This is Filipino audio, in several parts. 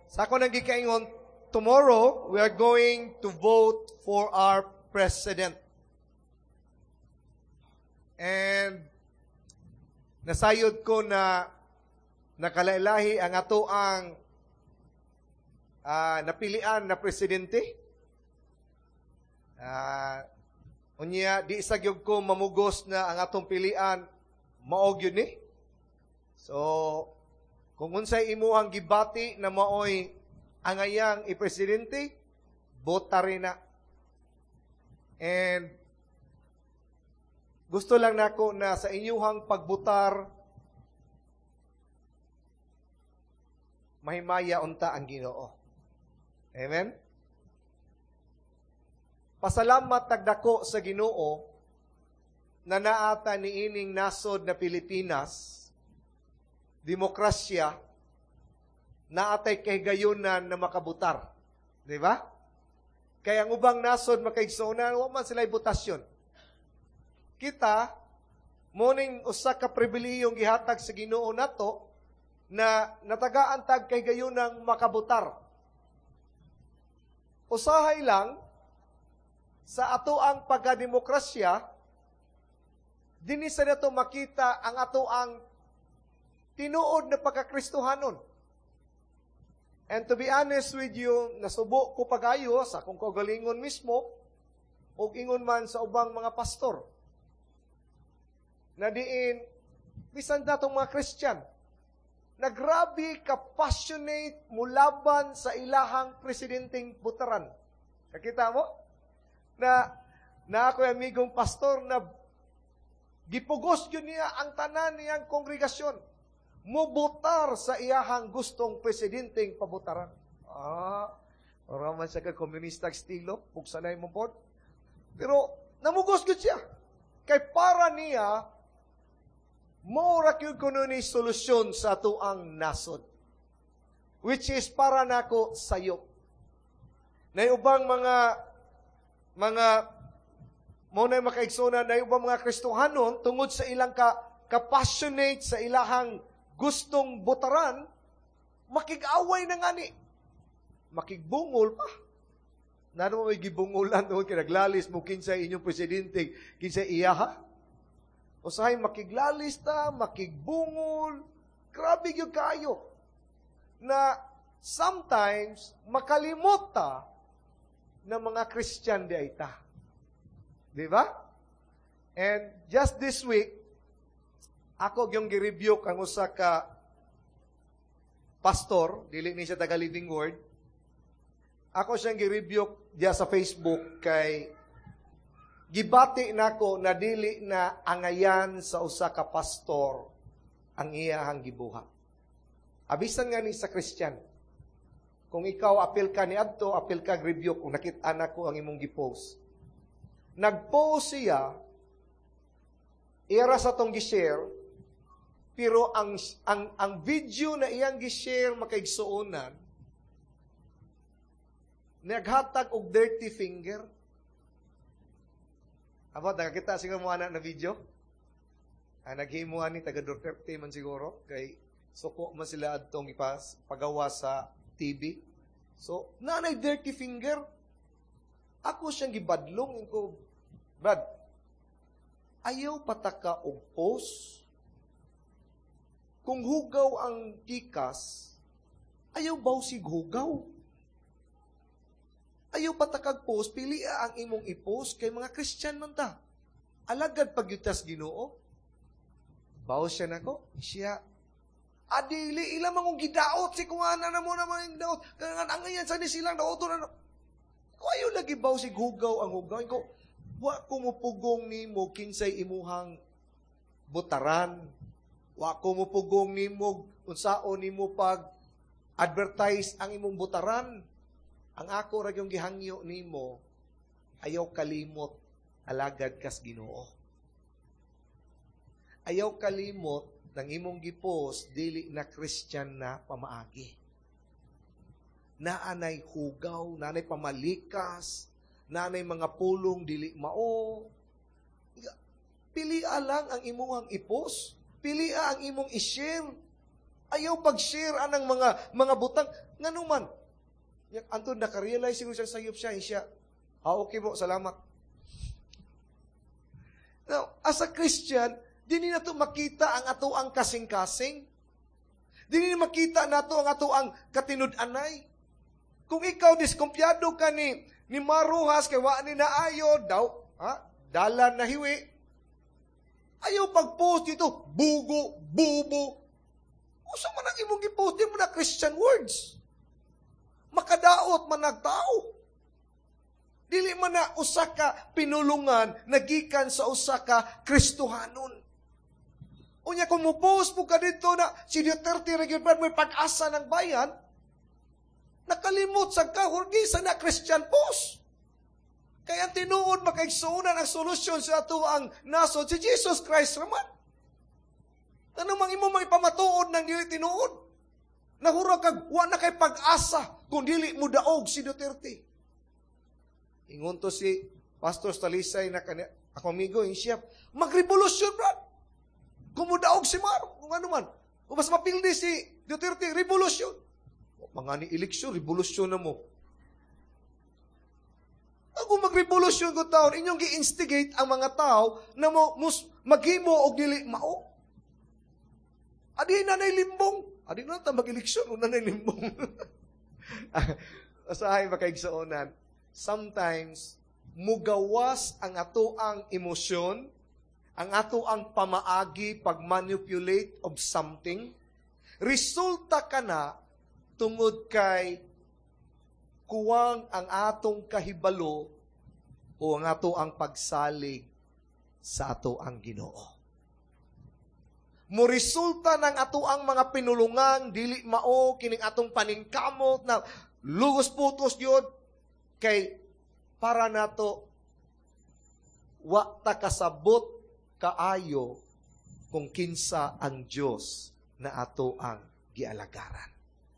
sa ako nang gikaingon, tomorrow, we are going to vote for our president. And nasayod ko na nakalailahi ang ato ang napilian na presidente. Unya, di isagyog ko mamugos na ang atong pilian, maog yun eh. So, kung unsay imuhang gibati na maoy angayang i-presidente, bota rin na. And, gusto lang nako na sa inyuhang pagbutar, mahimaya unta ang Ginoo. Amen? Pasalamat tagdako sa Ginoo na naata niining nasod na Pilipinas, demokrasya, naatay kahigayunan na makabutar. Di ba? Kaya ang ubang nasod makaigsunan, wa man sila ibutasyon. Kita, muning usa ka pribilehiyong gihatag sa Ginoo nato na natagaan tag kahigayunang makabutar. Usahay lang, sa ato ang pagkademokrasya, dinhi sa nato makita ang ato ang tinuod na pagkakristohanon. And to be honest with you, nasubo ko pagayo sa akong kaugalingon mismo, o ingon man sa ubang mga pastor, na diin, bisan datong mga Christian, na grabe ka-passionate mulaban sa ilahang presidenteng butaran. Kakita mo? Na ako amigong pastor na gipugos yun niya ang tanan niyang kongregasyon. Mubutar sa iyahang gustong presidenteng pabutaran. Para man siya ka-komunistag estilo, pugsanay mo po. Pero namugos yun siya. Kay para niya, mora kyud kuno ni solusyon sa tuang nasod. Which is para nako sayo. Na ubang mga muna makaigsunan na ubang mga Kristohanon tungod sa ilang ka-passionate sa ilahang gustong butaran, makig-away na nga ni. Makigbungol pa. Nano mo may gibungulan doon, kinaglalis mo kinsay inyong presidente, kinsay iyaha. Usahay makiglalis ta, makigbungol, grabe yung kayo. Na sometimes, makalimot ta na mga Christian di ay ta. Di ba? And just this week, ako yung gi-rebuke ang usa ka pastor, dili ni siya taga Living Word. Ako siyang gi-rebuke diya sa Facebook kay gibati nako na dili na angayan sa usa ka pastor ang iyahang gibuhat. Abisan nga ni sa Christian. Kung ikaw apil ka ni adto, apil ka rebuke kung nakita nako ang imong gi-post. Nag-post siya, ira sa tong gi-share, pero ang video na iyang gi-share makaigsuonan, naghatag og dirty finger. Aba, nakakita siguro mo na video? Naghimuan ni taga Duterte man siguro, kay suko man sila adtong pagawa sa TV. So, nanay dirty finger. Ako siyang gibadlong ko, Brad, ayaw pataka og post. Kung hugaw ang tikas, ayaw bawsig hugaw. Ayaw patakag post, pili ang imong i-post kay mga Christian man ta. Alagad pagyutas Ginoo. Bawas siya nako, siya. Adili, ilang mangong gidaot, si kuwana na mo naman yung daot. Ang ngayon, saan silang daot na. Kung ayaw lagi bawsig hugaw ang hugaw, ko, wa kumupugong ni mo kinsay imuhang butaran. Wa kumupugong ni mo, unsao ni mo pag-advertise ang imong butaran. Ang ako ra yung gihangyo ni mo, ayaw kalimot, alagad kas Ginoo. Ayaw kalimot, ng imong gipost, dili na Christian na pamaagi. Naanay hugaw, naanay pamalikas, naanay mga pulong, dili mao. Pilia lang ang imong i-post. Pilia ang imong i-share. Ayaw pag-share anang mga butang. Nga naman, Anton, nakarealize siguro siya sayop siya. Okay po, salamat. Now, as a Christian, dini na to makita ang ato ang kasing-kasing. Dini na makita na to ang ato ang katinud-anay. Kung ikaw diskumpyado ka ni Maruhas, kay wa ni naayo, dalan na hiwi. Ayaw pag-post dito, bugo, bubo. Usa man ang imong i-post, di mo na Christian words. Makadaot man nagtao. Dili man na usa ka pinulungan nagikan sa usa ka Kristohanon. Unya kung mo-post mo ka dito na si Duterte regular may pag-asa ng bayan, nakalimot sa kahurgisa na Christian post. Kaya tinuod makaigsuunan ang solusyon sa ato ang nasod si Jesus Christ raman. Ano mang imo maipamatuod ng dili tinuod? Nahura kag wa na kay pag-asa kung dili mo daog si Duterte. Ingon to si Pastor Stalisay na ako amigo, siya magrevolusyon, brad. Kung mo daog si Maro, kung ano man. Kung mas mapildi si Duterte, revolusyon. Mga ni eleksyon, revolusyon na mo. Kung magrevolusyon ko taon, inyong gi-instigate ang mga tao na maghimo og dili mao. Adi na limbong. Adi na ta mag-eleksyon, una na limbong. Asahay makaigsuonan. Sometimes, mugawas ang ato ang emosyon, ang ato ang pamaagi, pag-manipulate of something. Resulta ka na tungod kay kuwang ang atong kahibalo o ang ato ang pagsalig sa ato ang Ginoo. Mo resulta ng ato ang mga pinulungan, dili mao, kining atong paningkamot na lugos-putos yun, kay para nato wa ta kasabot kaayo kung kinsa ang Dios na ato ang gialagaran.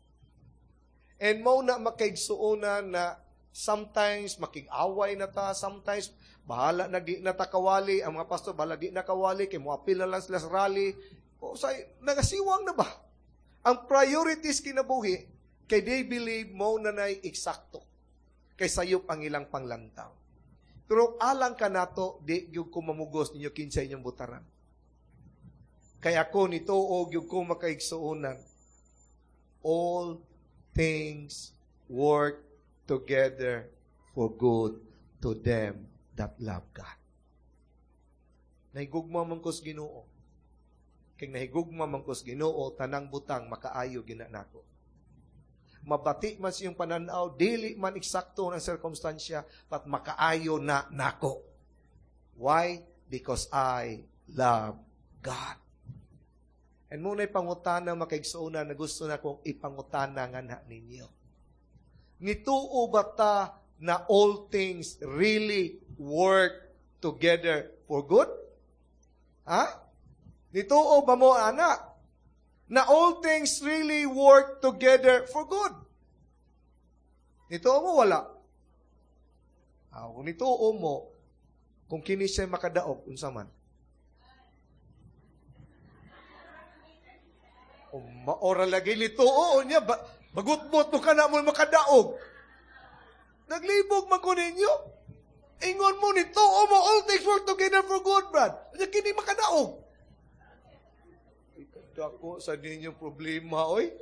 And mo na makaigsuonan na sometimes makig-away na ta, sometimes bahala na di natakawali, ang mga pastor bahala di nakawali, kay mo apil na lang sila sa rally. O say, nagasiwang na ba? Ang priorities kinabuhi, kay they believe mo na na'y eksakto. Kay sayop ang ilang panglantaw. Pero alang ka nato, di yung kumamugos ninyo kinsa inyong butaran. Kaya ako nito o yung kumakaigsuunan, all things work together for good to them that love God. Nahigugma man kos Ginoo. Kay nahigugma man kos Ginoo, tanang butang makaayo ginanako. Mabati man siyang pananaw, dili man eksakto ng sirkumstansya, pat makaayo na nako. Why? Because I love God. And muna'y pangutana makaigsuuna na gusto na kong ipangutana nga na ninyo. Nituo ba ta na all things really work together for good? Ha? Nituo ba mo, anak? Na all things really work together for good. Nituo mo, wala. Kung nituo mo, kung kini siya makadaog, unsa man. Maora lagi nituo niya, bagutbot mo ka na mo makadaog. Naglibog man ko ninyo. Ingon mo nituo mo, all things work together for good, brad. Kaya kini makadaog. Dako sa ninyong problema, oy.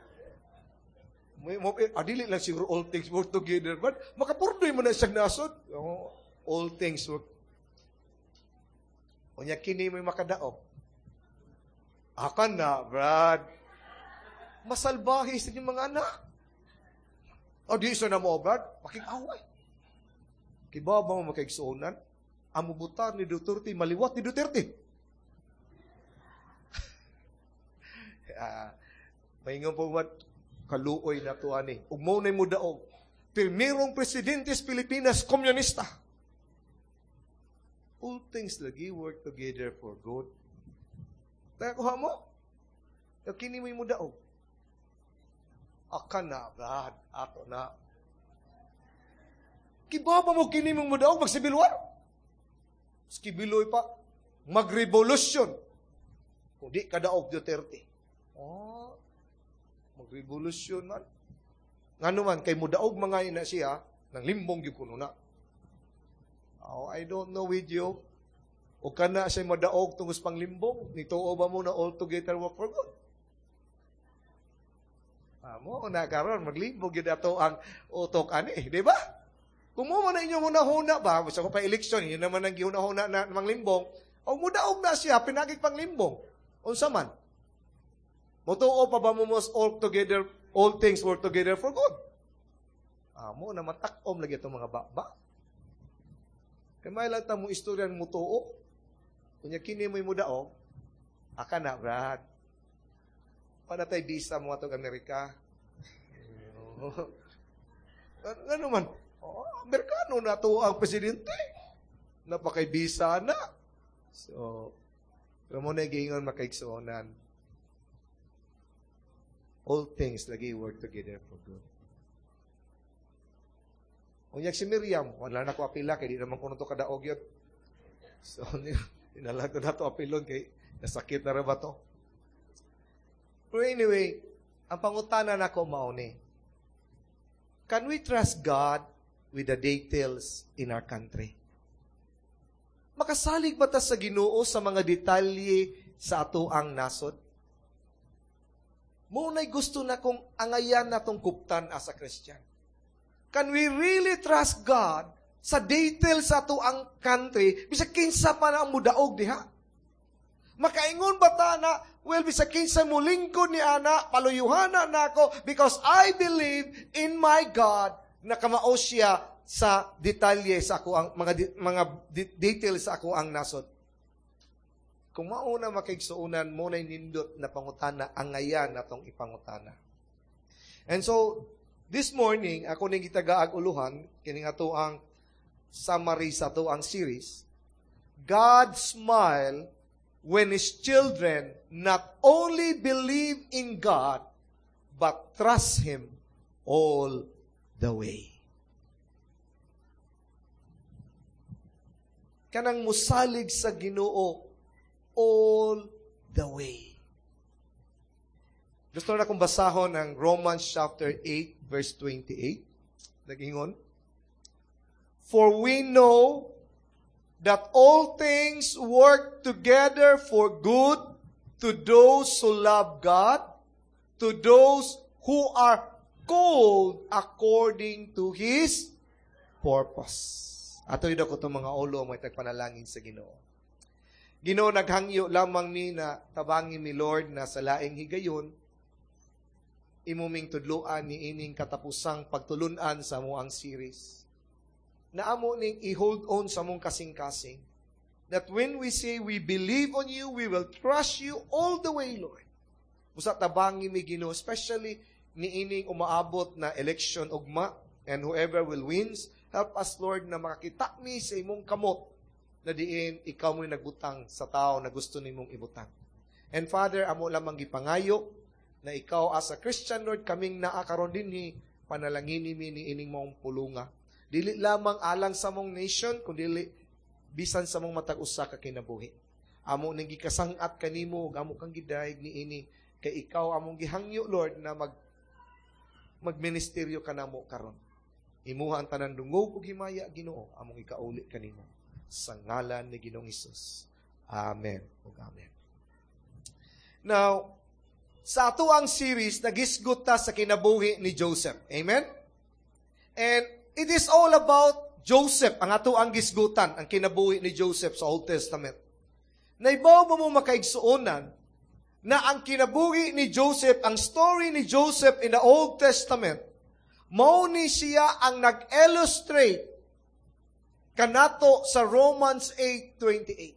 Adili lang siguro all things work together, but makapurdoy mo na siyang nasod. All things work. O niya, kini may makadaog. Akan na, brad. Masalbahi sa inyong mga anak. O di isa na mo, brad. Makikaway. Kiba ba mo makaigsuunan? Ang mubutar ni Duterte, maliwat ni Duterte. Maingon po mat, kaluoy na to ani. Ugmo na mo daog. Primerong presidente sa Pilipinas, komunista. All things lagi work together for good. Kaya kuha mo, kini mo daog. Akan na, brad, ato na. Kiba ba mo kini mo daog, magsibilwar? Skibiloy pa, magrevolusyon. Kung di ka daog Duterte. Mag-revolusyon man. Nga naman, kay mudaog mga ina siya, nang limbong yung kuno na. Oh, I don't know with you. O ka na siya madaog tungos pang limbong, nituo ba mo na all together work for good? Mo na karon maglimbong yun ato ang utok ani, di ba? Kung mo man inyong hunahuna ba, basta ko pa eleksyon, yun naman ang gihunahuna na manglimbong, o mudaog na siya, pinagig panglimbong. Unsa man? Mutuo pa ba mo all together, all things work together for good? Mo na matakom lagi itong mga baba. Kaya may lang mo istorya mo tuo. Kunya kini mo'y mudaog, aka na, Brad. Panatay visa mo atong Amerika. Ano man? Amerikano na to ang presidente. Napakay visa na. So, pero mo na gingon makaigsuonan. All things lagi work together for good. Unyag si Miriam, wala na ko apila, kaya di naman ko na ito kadaog yun. So, inalang ko na ito apilon, kaya nasakit na rin ba ito? Pero anyway, ang pangutana na ko mauni, can we trust God with the details in our country? Makasalig ba ta sa Ginoo sa mga detalye sa ato ang nasod? Muna'y gusto na kong angayan na tong kuptan as a Christian. Can we really trust God sa details sa ato ang country? Bisa kinsa pa na ang mudaog diha? Makaingon ba ta na, well, bisa kinsa mo lingkod ni ana, paluyuhana na ako because I believe in my God na kamao siya sa detalye sa ako ang mga details sa ako ang nasod. Kung mauna makaigsuunan mo na nindot na pangutana, ang ngayan natong ipangutana. And so, this morning, ako ning gitagaag uluhan, kining ato ang summary sa ato ang series, God smile when His children not only believe in God, but trust Him all the way. Kanang musalig sa Ginoo all the way. Gusto na akong basahon ang Romans chapter 8, verse 28. Nagingon, for we know that all things work together for good to those who love God, to those who are called according to His purpose. Ato ito ko itong mga ulo, may tagpanalangin sa Ginoo. Ginoo, naghangyo lamang ni na tabangi mi Lord na sa laing higayon, imuming tudluan ni ining katapusang pagtulunan sa amuang series. Na amo ning i-hold on sa mong kasing-kasing. That when we say we believe on you, we will trust you all the way, Lord. Usa tabangi mi Ginoo, especially ni ining umaabot na election ugma, and whoever will wins, help us, Lord, na makakita mi sa imong kamot, na diin ikaw mo'y nagbutang sa tao na gusto nimong ibutang. And Father, amo lamang gipangayo na ikaw as a Christian, Lord, kaming naakaron din ni panalangin ni ining mong pulunga. Dili lamang alang sa mong nation, kundi bisan sa mong matag usa ka kinabuhi. Amo nang gikasangat kanimo, amo kang gidayeg ni ini kay ikaw among gihangyo, Lord, na magministeryo kanamo karon. Imuha ang tanan dungog ug himaya, Ginoo, among ikauli kanimo. Sa ngalan ni Ginoong Hesus. Amen. Ug amen. Now, sa ato ang series, nagisgot ta sa kinabuhi ni Joseph. Amen? And it is all about Joseph, ang ato ang gisgutan, ang kinabuhi ni Joseph sa Old Testament. Naibaw mo makaigsuonan na ang kinabuhi ni Joseph, ang story ni Joseph in the Old Testament, mao ni siya ang nag-illustrate kanato sa Romans 8:28.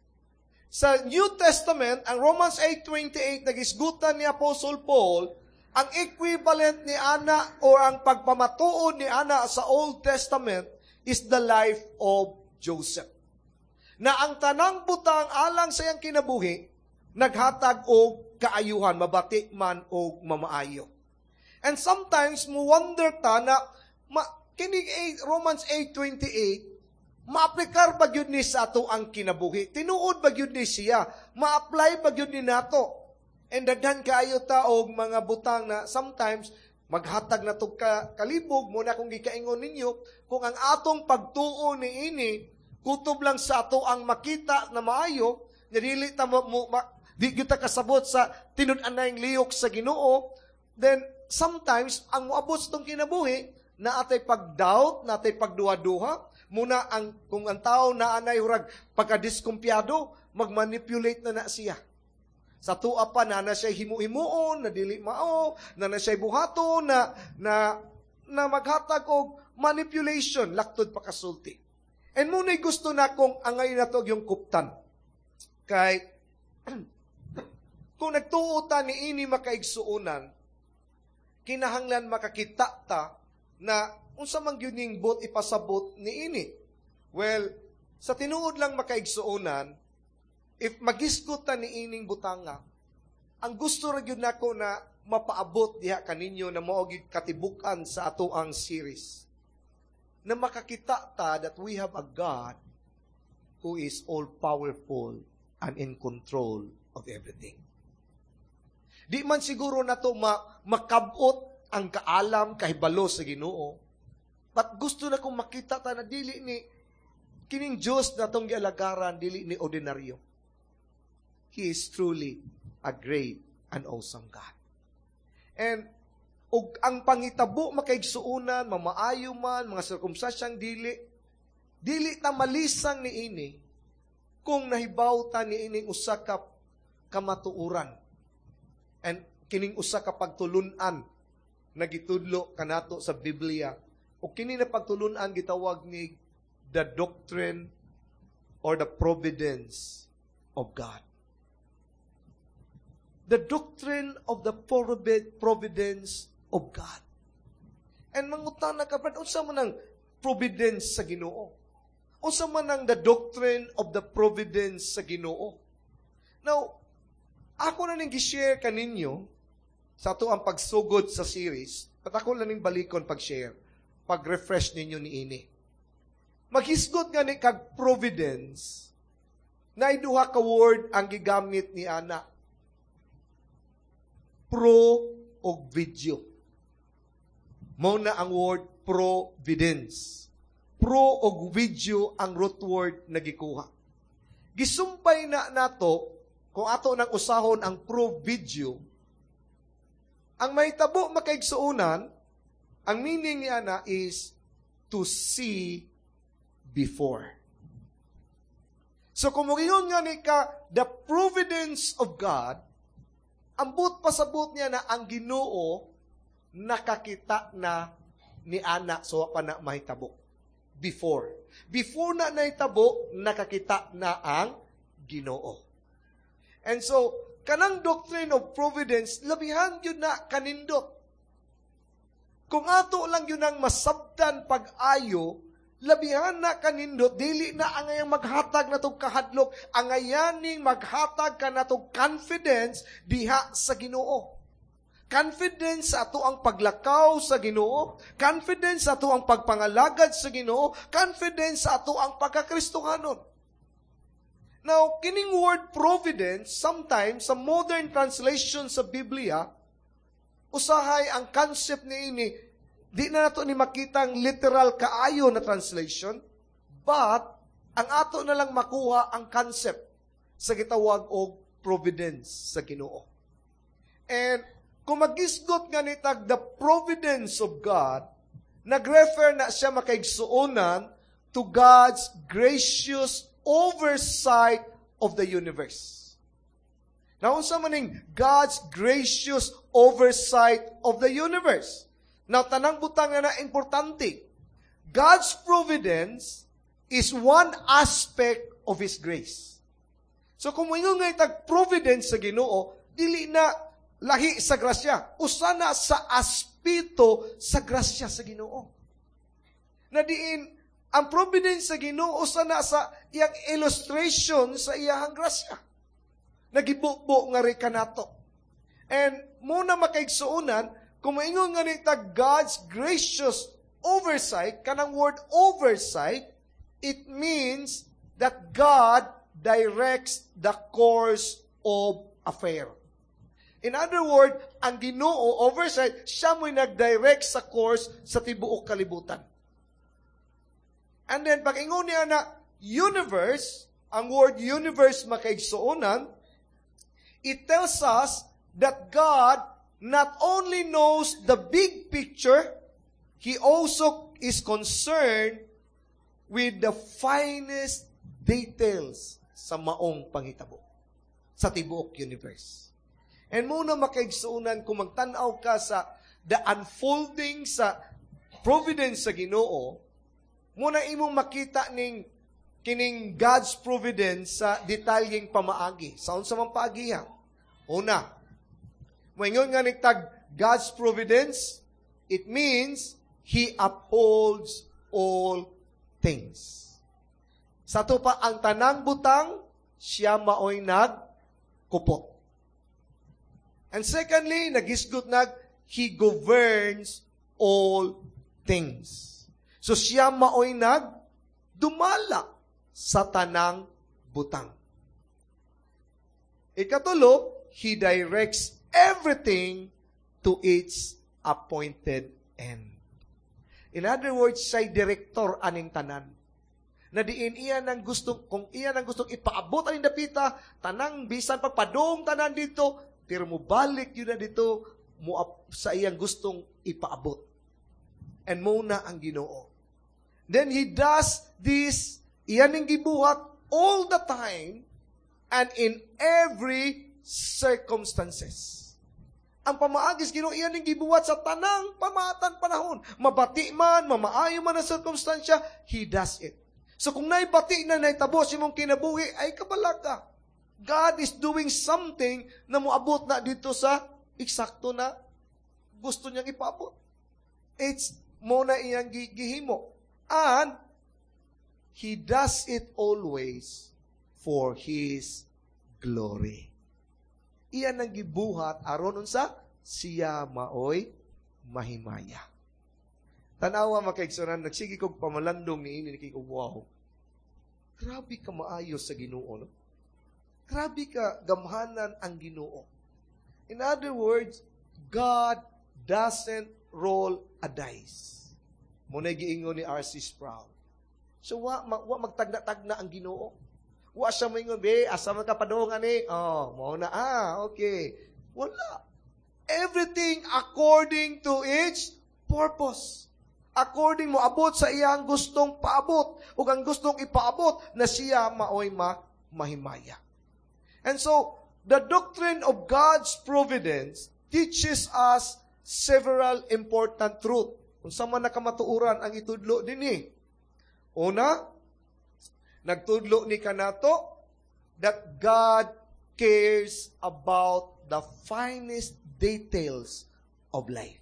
Sa New Testament, ang Romans 8:28 nagisgutan ni Apostle Paul, ang equivalent ni ana o ang pagpamatuod ni ana sa Old Testament is the life of Joseph. Na ang tanang butang alang sa iyang kinabuhi, naghatag og kaayuhan, mabati man o mamaayo. And sometimes, mo wonder ta na, kining Romans 8:28, ma-aplikar ba yun ni sa ato ang kinabuhi? Tinuod ba yun ni siya? Ma-apply ba yun ni nato? And daghan kaayo ta og mga butang na sometimes maghatag na tog kalibog mo na kung gikaingon ninyo kung ang atong pagtuo ni ini kutob lang sa ato ang makita na maayo nga dili ta di kita kasabot sa tinud-anay lihok sa Ginoo, then sometimes ang moabot sa tong kinabuhi na atay pag-doubt, na atay pagduha-duha, muna kung ang tao na anay hurag pagka-diskumpiyado, mag-manipulate na siya. Sa tuwa pa na siya himu-himuon, na dili mao, na siya buhato, na maghatag og manipulation, laktod pa kasulti. And muna'y gusto na kong angay na to yung kuptan. Kay, kung nagtuo ta ni ini makaigsuunan, kinahanglan makakita ta na unsa man gyud ning bot ipasabot ni ini. Well, sa tinuod lang makaigsuunan, if magisgot ta ni ining butanga, ang gusto ra gyud nako na mapaabot diha kaninyo na mao gyud katibukan sa ato ang series. Na makakita ta that we have a God who is all-powerful and in control of everything. Di man siguro na to makabot ang kaalam, kahibalo sa Ginoo, but gusto na kong makita ta na dili ni kining Diyos na tong gialagaran, dili ni ordinaryo. He is truly a great and awesome God. And ug ang pangitabo makaigsuunan, mamaayo man, mga sirkumstansyang dili ta malisang ni ini kung nahibaw ta ni ining usa ka kamatuuran. And kining usa ka pagtulunan na gitudlo kanato sa Biblia. O kini na pagtulunan gitawag ni the doctrine or the providence of God. The doctrine of the providence of God. And mangutana ka, unsa man ang providence sa Ginoo? Unsa man ang the doctrine of the providence sa Ginoo? Now, ako na ning gi-share kaninyo sa ato ang pagsugod sa series, at ako na ning balikon pag-share, pag-refresh ninyo ni ini. Maghisgot nga ni kag providence, na iduha ka word ang gigamit ni Ana. Pro o video. Mao na ang word providence. Pro o video ang root word na gikuha. Gisumpay na nato kung ato nang usahon ang pro video. Ang mahitabo makaigsuunan, ang meaning niya na is to see before. So kung mogingon nga ni ka the providence of God, ambot pasabot niya na ang Ginoo nakakita na ni Ana so pa na mahitabo. Before na nahitabo, nakakita na ang Ginoo. And so, kanang doctrine of providence, labihan yun na kanindot. Kung ato lang yun ang masabtan pag-ayo, labihan na kanindot, dili na angayang maghatag na itong kahadlok, angayaning maghatag ka na itong confidence diha sa Ginoo. Confidence sa ato ang paglakaw sa Ginoo, confidence sa ato ang pagpangalagad sa Ginoo, confidence sa ato ang pagkakristohanon. Now, kining word providence, sometimes sa modern translation sa Biblia, usahay ang concept ni ini, di na nato ni makitang literal kaayo na translation, but ang ato na lang makuha ang concept sa gitawag og providence sa Ginoo. And kung magisgot nga nitag the providence of God, nag-refer na siya makaigsuonan to God's gracious oversight of the universe. Now, unsa maning God's gracious oversight of the universe? Now, tanang butang na importante. God's providence is one aspect of His grace. So, kung moingon nga itag providence sa Ginoo, dili na lahi sa grasya. Usa na sa aspito sa grasya sa Ginoo. Na diin, ang providence sa Ginoo usa na sa iyang illustration sa iyang grasya. Nagibubo nga ri kanato. And muna makaigsuunan, kung maingon nga nita God's gracious oversight, kanang word oversight, it means that God directs the course of affair. In other words, ang Ginoo, oversight, siya mo'y nag-direct sa course sa tibuok kalibutan. And then, pag ingon niya na universe, ang word universe makaigsuonan, it tells us that God not only knows the big picture, He also is concerned with the finest details sa maong panghitabo, sa tibuok universe. And muna makaigsuunan, kung magtanaw ka sa the unfolding sa providence sa Ginoo, muna imong makita kining God's providence sa detalyeng pamaagi. Sa unsa man paagiha? Una, moingon nga nitag God's providence, it means He upholds all things. Sa to pa, ang tanang butang, siya maoy nagkupot. And secondly, nagisgot He governs all things. So siya maoy dumala sa tanang butang. Ikatulo, He directs everything to its appointed end. In other words, siya'y direktor aning tanan. Na diin iyan ang gustong, kung iyan ang gustong ipaabot aning dapita, tanang bisan pagpadong tanan dito, pero mo balik yun na dito, sa iyang gustong ipaabot. And muna ang Ginoo. Then He does this, iyan ang gibuhat all the time and in every circumstances. Ang pamaagis Ginoo iyan ang gibuhat sa tanang pamatan panahon. Mabati man, mamaayo man ang circumstansya, He does it. So kung naibati na naitabo si mong kinabuhi, ay kabalaga. God is doing something na moabot na dito sa eksakto na gusto niyang ipaabot. It's mo na iyang gihimo. And He does it always for His glory. Iyan ang gibuhat aron unsa siya maoy mahimaya. Tanawa makaigsunan, nagsige kog pamalandong niini kay wow. Grabe ka maayo sa Ginoo, no? Grabe ka gamhanan ang Ginoo. In other words, God doesn't roll a dice. Muna giingon ni R.C. Sproul. So, wa magtagna-tagna ang Ginoo. Wa siya moingon, asa man ka padongan ni? Mao na, okay. Wala. Everything according to its purpose. According mo abot sa iyang gustong paabot o ang gustong ipaabot na siya maoy mahimaya. And so, the doctrine of God's providence teaches us several important truths. Kung sa man nakamatuuran ang itudlo dinhi. Una, nagtudlo ni kanato that God cares about the finest details of life.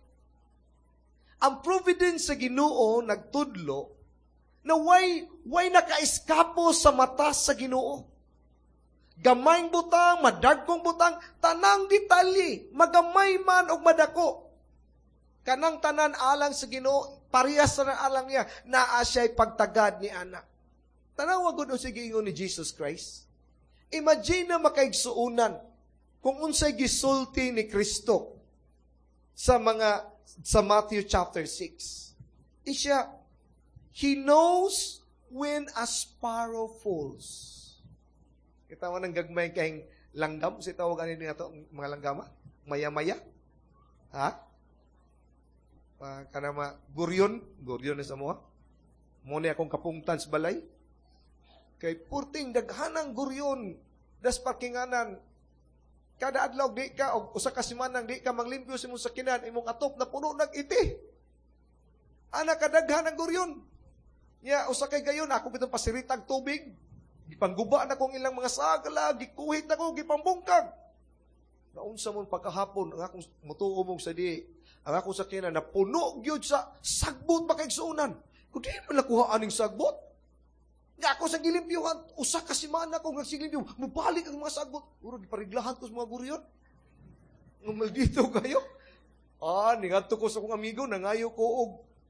Ang providence sa Ginoo nagtudlo na way nakaiskapo sa mata sa Ginoo. Gamayng butang, madagkong butang, tanang detalye, magamay man o madako. Kanang tanan alang sa Ginoo, parehas na alang niya, naa siya'y pagtagad ni anak. Tanawa gud sige ingon ni Jesus Christ. Imagine na makaigsuunan kung unsay gisulti ni Kristo sa Matthew chapter 6. He knows when a sparrow falls. Kita mo nang gagmay kayong langgam, si tawag ani nga to mga langgama, maya-maya. Ha? Kanama guryon na sa mo. Mo ni akong kapungtan sa balay. Kay purting daghanang guryon das parkinganan. Kada adlaw di ka og usa ka semanang di ka manglimpyo sa imong sakinan, imong atop na puno nag-iti. Ana kadaghan ang guryon. Ya usa kay gayon ako bitong pasiritag tubig. Gipangguba na kong ilang mga sagala, gikuhit na ko, gipambungkag. Naunsa mong pagkahapon, ang akong mutuo mong sa di, ang akong sakinan, na puno gyud sa sagbot makaigsuunan. Kung di man nakuha aning sagbot, nga ako sa gilimpyuhan, usa ka simana ko nga sigilimpyo, mubalik ang mga sagbot. Uro, gipariglahan ko sa mga guriyon. Ngumal dito kayo. Ningadto ko sa kong amigo, nangayo ko og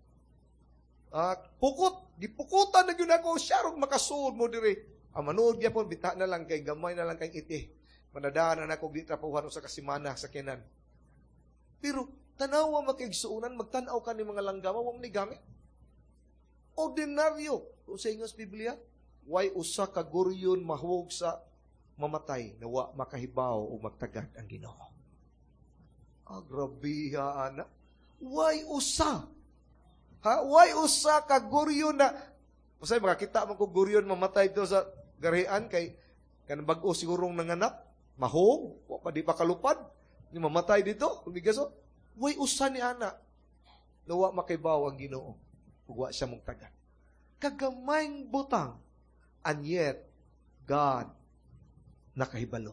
gipukutan na yun ako, siyarong makasuod mo dire. Manood niya po, bita na lang kay gamay na lang kay iti. Manadaanan ako di trapuhan sa kasimana sa kinan. Pero tanawa makigsuunan, magtanaw ka ni mga langgama, wang ni gamit. Ordinaryo. Kung sa inyo sa Biblia, way usa ka guryon mahuwag sa mamatay, na wa makahibaw o magtagad ang Ginoo. Grabe ha, anak. Way usa. Way usa ka guryon na, masay makakita man ko guryon mamatay dito sa garian, kay kanabag-o sigurong nanganak, mahog, wa pa di pa kalupad, ni mamatay dito, kumigaso. Way usa ni anak, na wa makahibaw ang Ginoo, ug wa siya mong tagad. Kagamayng butang, and yet, God nakahibalo.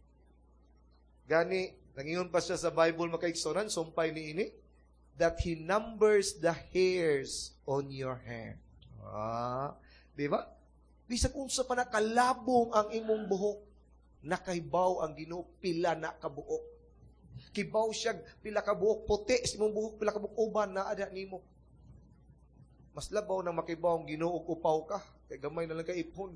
Gani, nangingon pa siya sa Bible makaigsonan, sumpay ni ini, that He numbers the hairs on your head. Di ba? Bisa kung sa panakalabong ang imong buhok, nakahibaw ang Ginoo pila na kabuok. Kibaw siya pila ka buhok, puti sa imong buhok, pila ka buhok uban na ada nimo. Mas labaw na makibaw ang Ginoo ug upaw ka, kay gamay na lang ka ipon.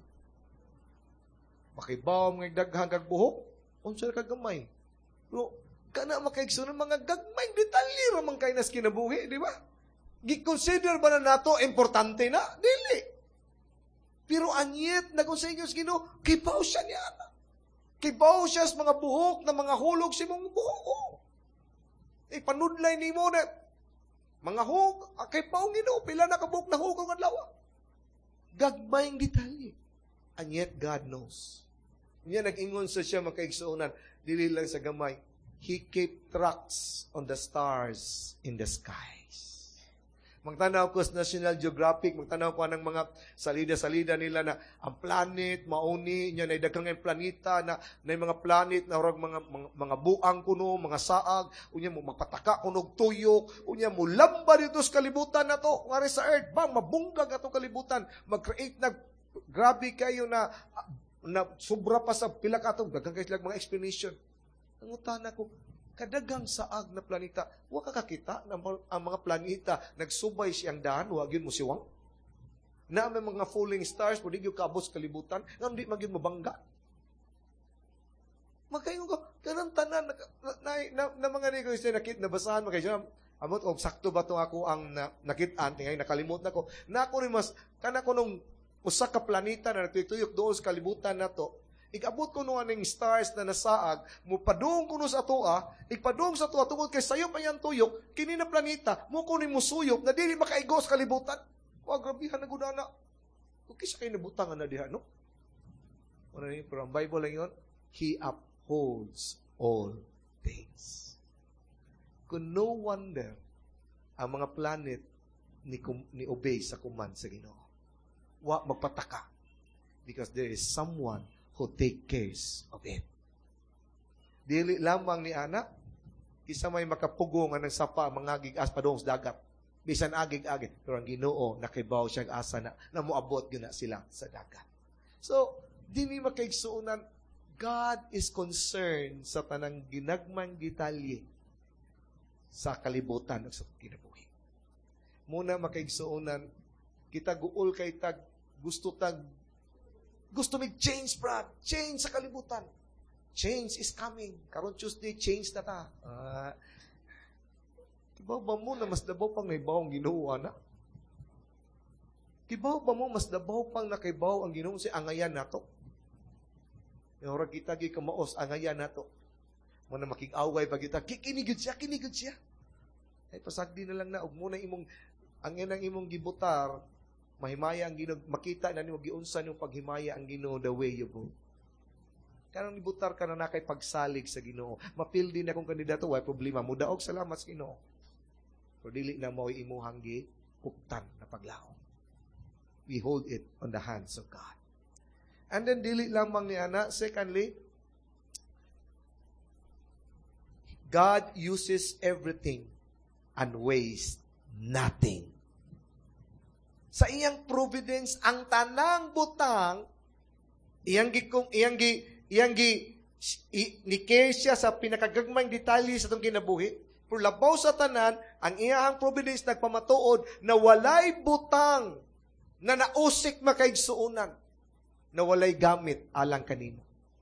Makibaw mga daghang kag buhok, unsa ka gamay. Pero kana makaigsunan mga gagmayng detalye ra man kay nas kinabuhi, di ba? Gi-consider ba na nato importante na? Dili. Pero anyet na kung sa inyo Ginoo, kibaw siya niya. Kibaw siya sa mga buhok na mga hulog sa mong buhok. Panudlay nimo na mga hug, kibaw Ginoo, pila na kabuhok na hug ang adlaw. Gagmayng detalye. And yet God knows. Niya nag-ingon sa siya makaigsuunan, dili lang sa gamay. He keep tracks on the stars in the skies. Magtanaw ko sa National Geographic, magtanaw ko ng mga salida-salida nila na ang planet, mauni, niya na idagang ng planeta, na mga planet, na mga buang kuno, mga saag, unya mo mapataka kunog tuyok, unya mo lamba dito sa kalibutan na to, ngari sa Earth, bang mabunggag atong kalibutan, mag-create na, grabe kayo na sobra pa sa pila ka itong, dagang kayo mga explanation. Ang utana ko, kadagang saag na planeta, huwag kakakita na ang mga planeta nagsubay siyang daan, huwag yun mo siwang. Na may mga falling stars, pwede yung kabos kalibutan, nga hindi magyun mabangga. Magkayo ko, kanang tanan, na mga negosyo nabasahan mo kayo, amot, sakto ba ito ako ang nakitaan, tingay, nakalimut na ko. Na ako rin mas, kana ko nung usa ka planeta na natuyok doon sa kalibutan na to, ikabot ko nung aning stars na nasaag, mupadung ko nung sa atoa, ipadung sa atoa, tungkol kay sayo pa yan tuyok, kini na planeta, mo ko ni musuyok, na dili makaigo sa kalibutan. Grabihan na gudana. Okay siya kayo nabutangan na diha, no? Pero ang Bible lang yun, He upholds all things. Kung no wonder, ang mga planet ni obey sa command sa Ginoo. Wa magpataka. Because there is someone who take cares of it. Dili lamang ni ana, isa may makapugong ang sapa, mangagig as padong sa dagat. Bisan agig-agig. Pero ang Ginoo, nakibaw siyang asa na muabot yun na sila sa dagat. So, di ni makaigsuunan, God is concerned sa tanang ginagmang detalye sa kalibutan o sa kinabuhi. Muna makaigsuunan, kita guol kay gusto may change, brad. Change sa kalibutan. Change is coming. Karon Tuesday, change na ta. Kibaw ba mo na mas dabaw pang naibaw ang Ginoo, anak? Kibaw ba mo mas dabaw pang nakaibaw ang Ginoo si angayan nato? Yung orang kita gikamaos, angayan nato. Muna makig-away pag kita, kinigod siya. Ay, pasagdi na lang na, ug muna imong, ang inang imong gibutar, mahimaya ang Ginoo, makita na nimo giunsa nimo paghimaya ang Ginoo the way you go. Kanang nibutar ka na nakay pagsalig sa Ginoo. Mapil din akong kandidato, way problema. Mudaog salamat sa Ginoo. Pero dili na mo imuhang gikuptan na paglaom. We hold it on the hands of God. And then dili lamang ni ana, secondly, God uses everything and wastes nothing. Sa iyang providence, ang tanang butang, ni-care siya sa pinakagagmayng detalye sa itong kinabuhi. Pero labaw sa tanan, ang iyang providence nagpamatuod na walay butang na nausik makaigsuunan, na walay gamit alang kanino.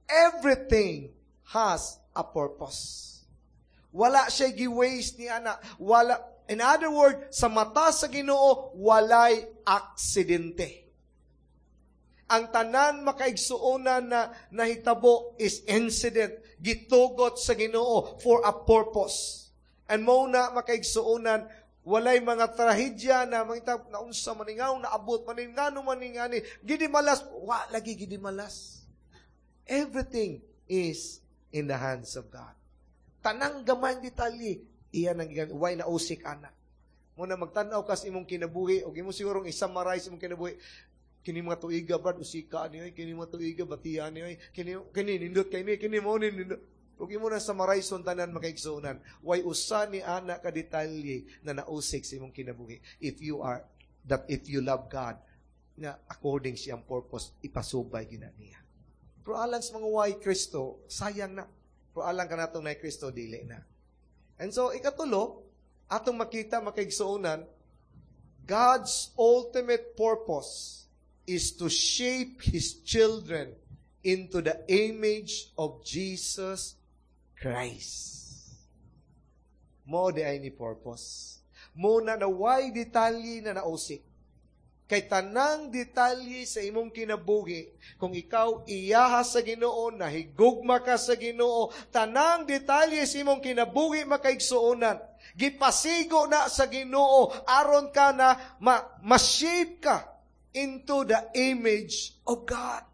Everything has a purpose. Wala siya gi-waste ni ana. Wala, in other words, sa mata sa Ginoo, walay aksidente. Ang tanan makaigsuonan na nahitabo is incident, gitugot sa Ginoo for a purpose. And mo na makaigsuonan, walay mga trahedya na mangita na unsa maningaw naabot maningano maningani gidi malas wa lagi gidi malas. Everything is in the hands of God. Tanang gamay detalye iyan ang why na usik ana. Muna magtan-aw kas imong kinabuhi og imo sigurong i-summarize imong kinabuhi. Kini mga tuiga brad usika ni kini mga tuiga batian ni kini nindot kay ni kini mo nindot. Ug imo na summarize tanan makaigsuonan. Why usa ni ana ka detalye na nausik sa imong kinabuhi. If you love God na according siyang purpose ipasubay gina niya. Pero alang sa mga way Kristo, sayang na. Pero alang ka natong na Kristo, dili na. And so, ikatulo, atong makita, makaigsuonan, God's ultimate purpose is to shape His children into the image of Jesus Christ. Mo di ay ni purpose. Mo na naway detalye na nausik. Kay tanang detalye sa imong kinabuhi, kung ikaw iyaha sa Ginoo, nahigugma ka sa Ginoo, tanang detalye sa imong kinabuhi makaigsuonan, gipasigo na sa Ginoo, aron ka na ma-shape ka into the image of God.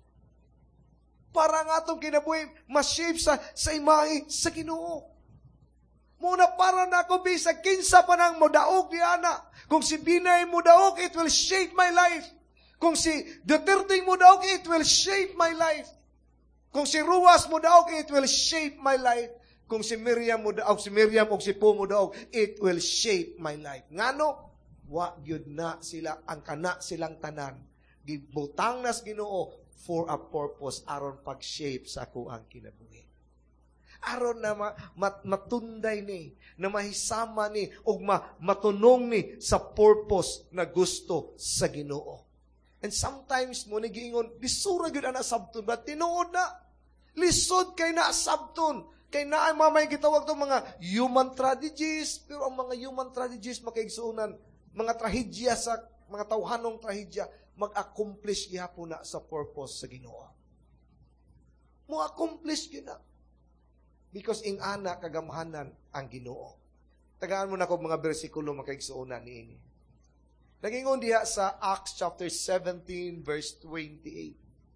Para nga itong kinabuhi, ma-shape sa imahe sa Ginoo. Muna para na ako bisag kinsa pa nang modaog ni ana. Kung si Binay modaog, it will shape my life. Kung si Duterte modaog, it will shape my life. Kung si Ruas modaog, it will shape my life. Kung si Miriam modaog, si Miriam o si Po modaog, it will shape my life. Ngano? Wa gyud na sila, ang kana silang tanan. Gibutang nas Ginoo for a purpose aron pag-shape sa ako ang kinabuhi. Aron na matunday ni, na mahisama ni, o matunong ni sa purpose na gusto sa Ginoo. And sometimes mo nagiingon, lisura yun na sabton, but tinuod na. Lisod kay na sabton. Kay na ay mamay gitawag itong mga human tragedies, pero ang mga human tragedies makaigsuunan, mga trahedya sa mga tawhanong trahedya, mag-accomplish gihapon na sa purpose sa Ginoo. Mo-accomplish yun na. Because ing ana kagamhanan ang Ginoo. Tagaan mo na ko mga bersikulo makaigsuonan niini. Nagingon diha sa Acts chapter 17 verse 28.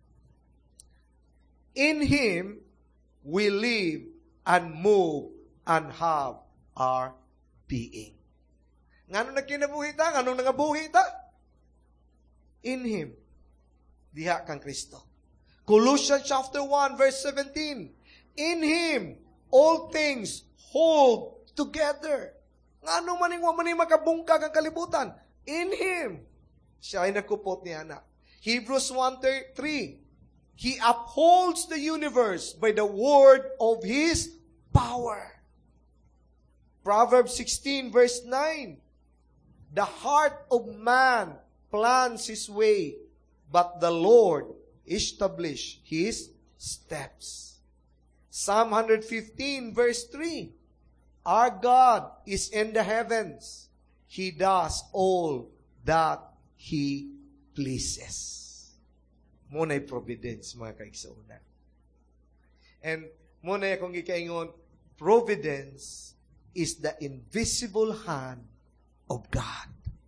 In Him we live and move and have our being. Ngano nagkinabuhi ta? Ngano nangabuhi ta? In Him. Diha kang Kristo. Colossians chapter 1 verse 17. In Him all things hold together. Ngano maning wa maning makabungkag ang kalibutan? In Him. Siya ay nakupot ni anak. Hebrews 1:3. He upholds the universe by the word of His power. Proverbs 16 verse 9. The heart of man plans his way, but the Lord establishes his steps. Psalm 115 verse 3. Our God is in the heavens. He does all that He pleases. Muna'y providence, mga kaigsuunan. And muna'y akong ikaingon, providence is the invisible hand of God.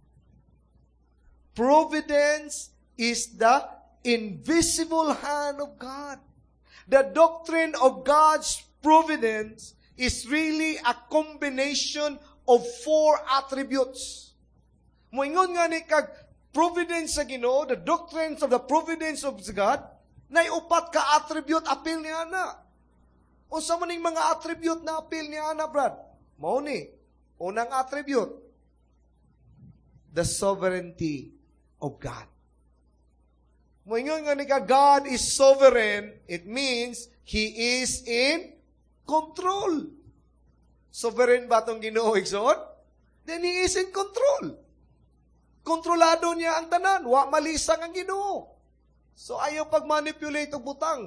Providence is the invisible hand of God. The doctrine of God's providence is really a combination of 4 attributes. Moingon nga ni kag providence sa Ginoo, the doctrines of the providence of God, nay 4 ka attribute apil niya na. Unsa man ning mga attribute na apil niya na, brad? Mao ni, unang attribute, the sovereignty of God. Moingon nga ni ka, God is sovereign, it means He is in control. Sovereign ba itong Ginoo, igsoon? Then He is in control. Kontrolado niya ang tanan. Wa malisang ang Ginoo. So ayaw pag-manipulate og butang.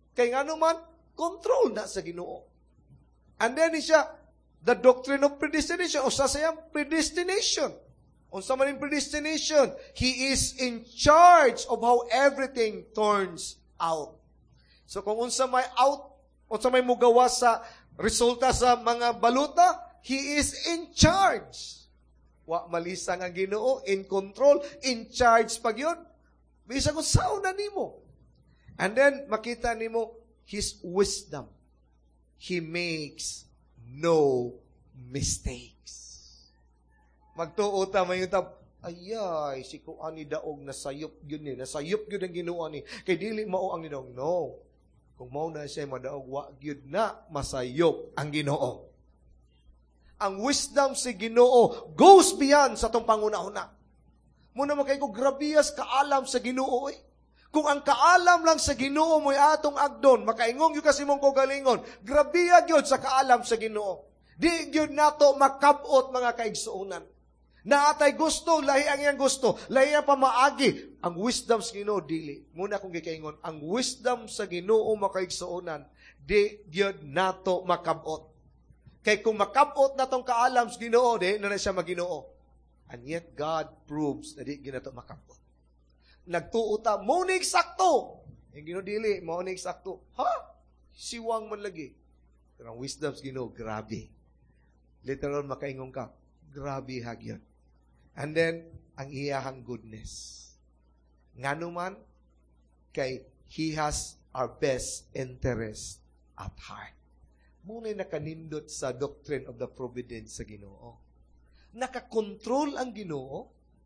Kay nga naman, control na sa Ginoo. And then siya, the doctrine of predestination, o sa sayang predestination. Unsa man in predestination, He is in charge of how everything turns out. So kung unsa may mugawa sa resulta sa mga baluta, He is in charge. Wa malisang ang Ginoo, in control, in charge pag yun. Bisa kung sao na nimo. And then makita nimo His wisdom. He makes no mistakes. Magtuo ta mayutab, ayay, si ko ani daog nasayop gyud ni, nasayop gyud ang Ginoo ni. Kay dili mao ang Ginoo. No. Kung mao na siya madaog, wa gyud na masayop ang Ginoo. Ang wisdom si Ginoo goes beyond sa tong panguna-una. Muna makay ko grabiyas kaalam sa Ginoo eh. Kung ang kaalam lang sa Ginoo mo'y atong agdon, makaingong yung kasi mong kogalingon, grabiya gyud sa kaalam sa Ginoo. Di gyud nato makabot mga kaigsuonan. Naatay gusto, lahi ang iyang gusto, lahi ang pamaagi. Ang wisdom sa Ginoo dili. Muna akong gikaingon, ang wisdom sa Ginoo makaigsuonan, di gyud nato makabot. Kay kung makabot na tong kaalam sa Ginoo, di na siya maginoo. And yet God proves na di ginato makabot. Nagtuuta, mo ni eksakto. Yung Ginoo dili, mo ni eksakto. Ha? Siwang man lagi. Pero ang wisdom sa Ginoo, grabe. Literal makaingon ka, grabe hagyan. And then, ang iyahang goodness. Ngano man, kay He has our best interest at heart. Muna'y nakanindot sa doctrine of the providence sa Ginoo. Nakakontrol ang Ginoo,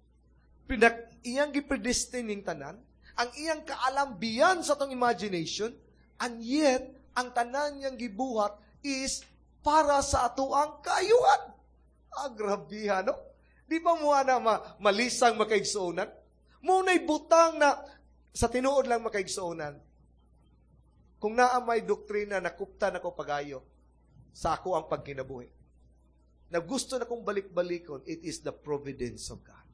iyang gipredestining tanan, ang iyang kaalam beyond sa tong imagination, and yet, ang tanan niyang gibuhat is para sa ato ang kaayuhan. Grabe, no? Di ba mo na malisang makaigsuonan? Muna'y butang na sa tinuod lang makaigsuonan. Kung naa may doktrina na kuptan ako pagayo, sa ako ang pagkinabuhi. Na gusto na kong balik-balikon, it is the providence of God.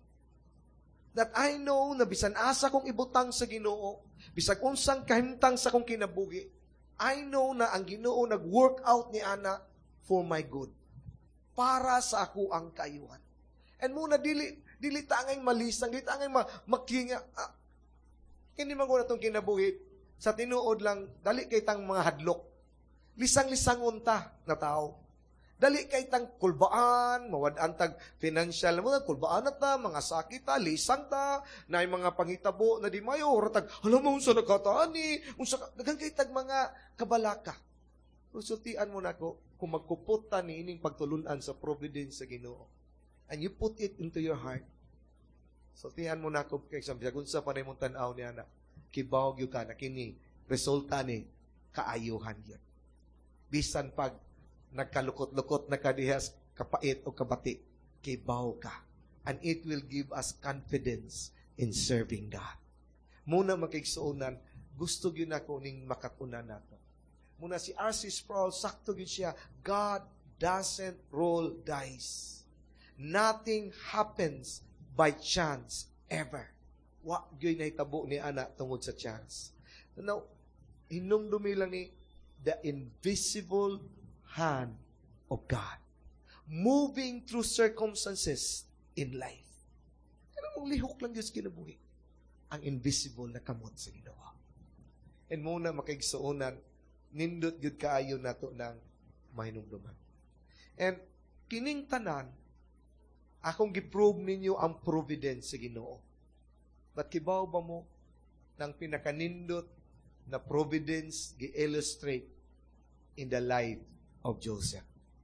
That I know na bisan asa kong ibutang sa Ginoo, bisag unsang kahimtang sa kong kinabuhi, I know na ang Ginoo nag-work out ni ana for my good. Para sa ako ang kaayuhan. And muna, dili tangay malisang, dili tangay makinga. Hindi man ko na itong kinabuhi, sa tinuod lang, dali kay tang mga hadlok. Lisang-lisangon ta na tao. Dali kay tang kulbaan, mawadaan tag financial, kulbaan na ta, mga sakit ta, lisang ta, na yung mga pangitabo na di mayo, ratag, alam mo, unsa nakataani, dagang kay tag mga kabalaka. Sultian mo na ko, kung magkupot ta ni ining pagtulunan sa providence sa Ginoo, and you put it into your heart, sultian mo na ko, kay sabihagun sa panay mong tanaw niya na, kibawag yung ka na kini, resulta ni, kaayuhan yun. Bisan pag nagkalukot-lukot na kadihas kapait o kabati, kibaw ka. And it will give us confidence in serving God. Muna magkaigsuunan, gusto yun ako ning makatunan nato. Muna si R.C. Sproul, sakto yun siya, God doesn't roll dice. Nothing happens by chance ever. Wa yun na itabo ni ana tungod sa chance. Now, hinumdumi lang ni the invisible hand of God moving through circumstances in life. Kaya mong lihok lang Diyos kinabuhi. Ang invisible na kamot sa Ginoo. And muna makaigsuunan, nindot yun kaayo nato ng mahinumduman. And kining tanan, akong giprove ninyo ang providence sa Ginoo. But kibaw ba mo ng pinakanindot na providence gi-illustrate in the life of Joseph?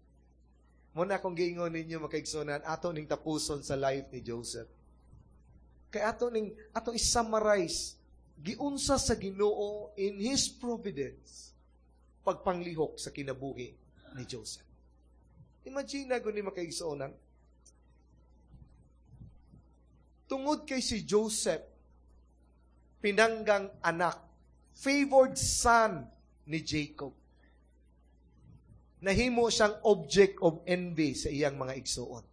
Muna akong giingon ninyo makaigsunan, ato ning tapuson sa life ni Joseph. Kay ato i-summarize, giunsa sa Ginoo in His providence, pagpanglihok sa kinabuhi ni Joseph. Imagine na guni makaigsunan, tungod kay si Joseph, pinanggang anak, favored son ni Jacob. Nahimo siyang object of envy sa iyang mga igsuon.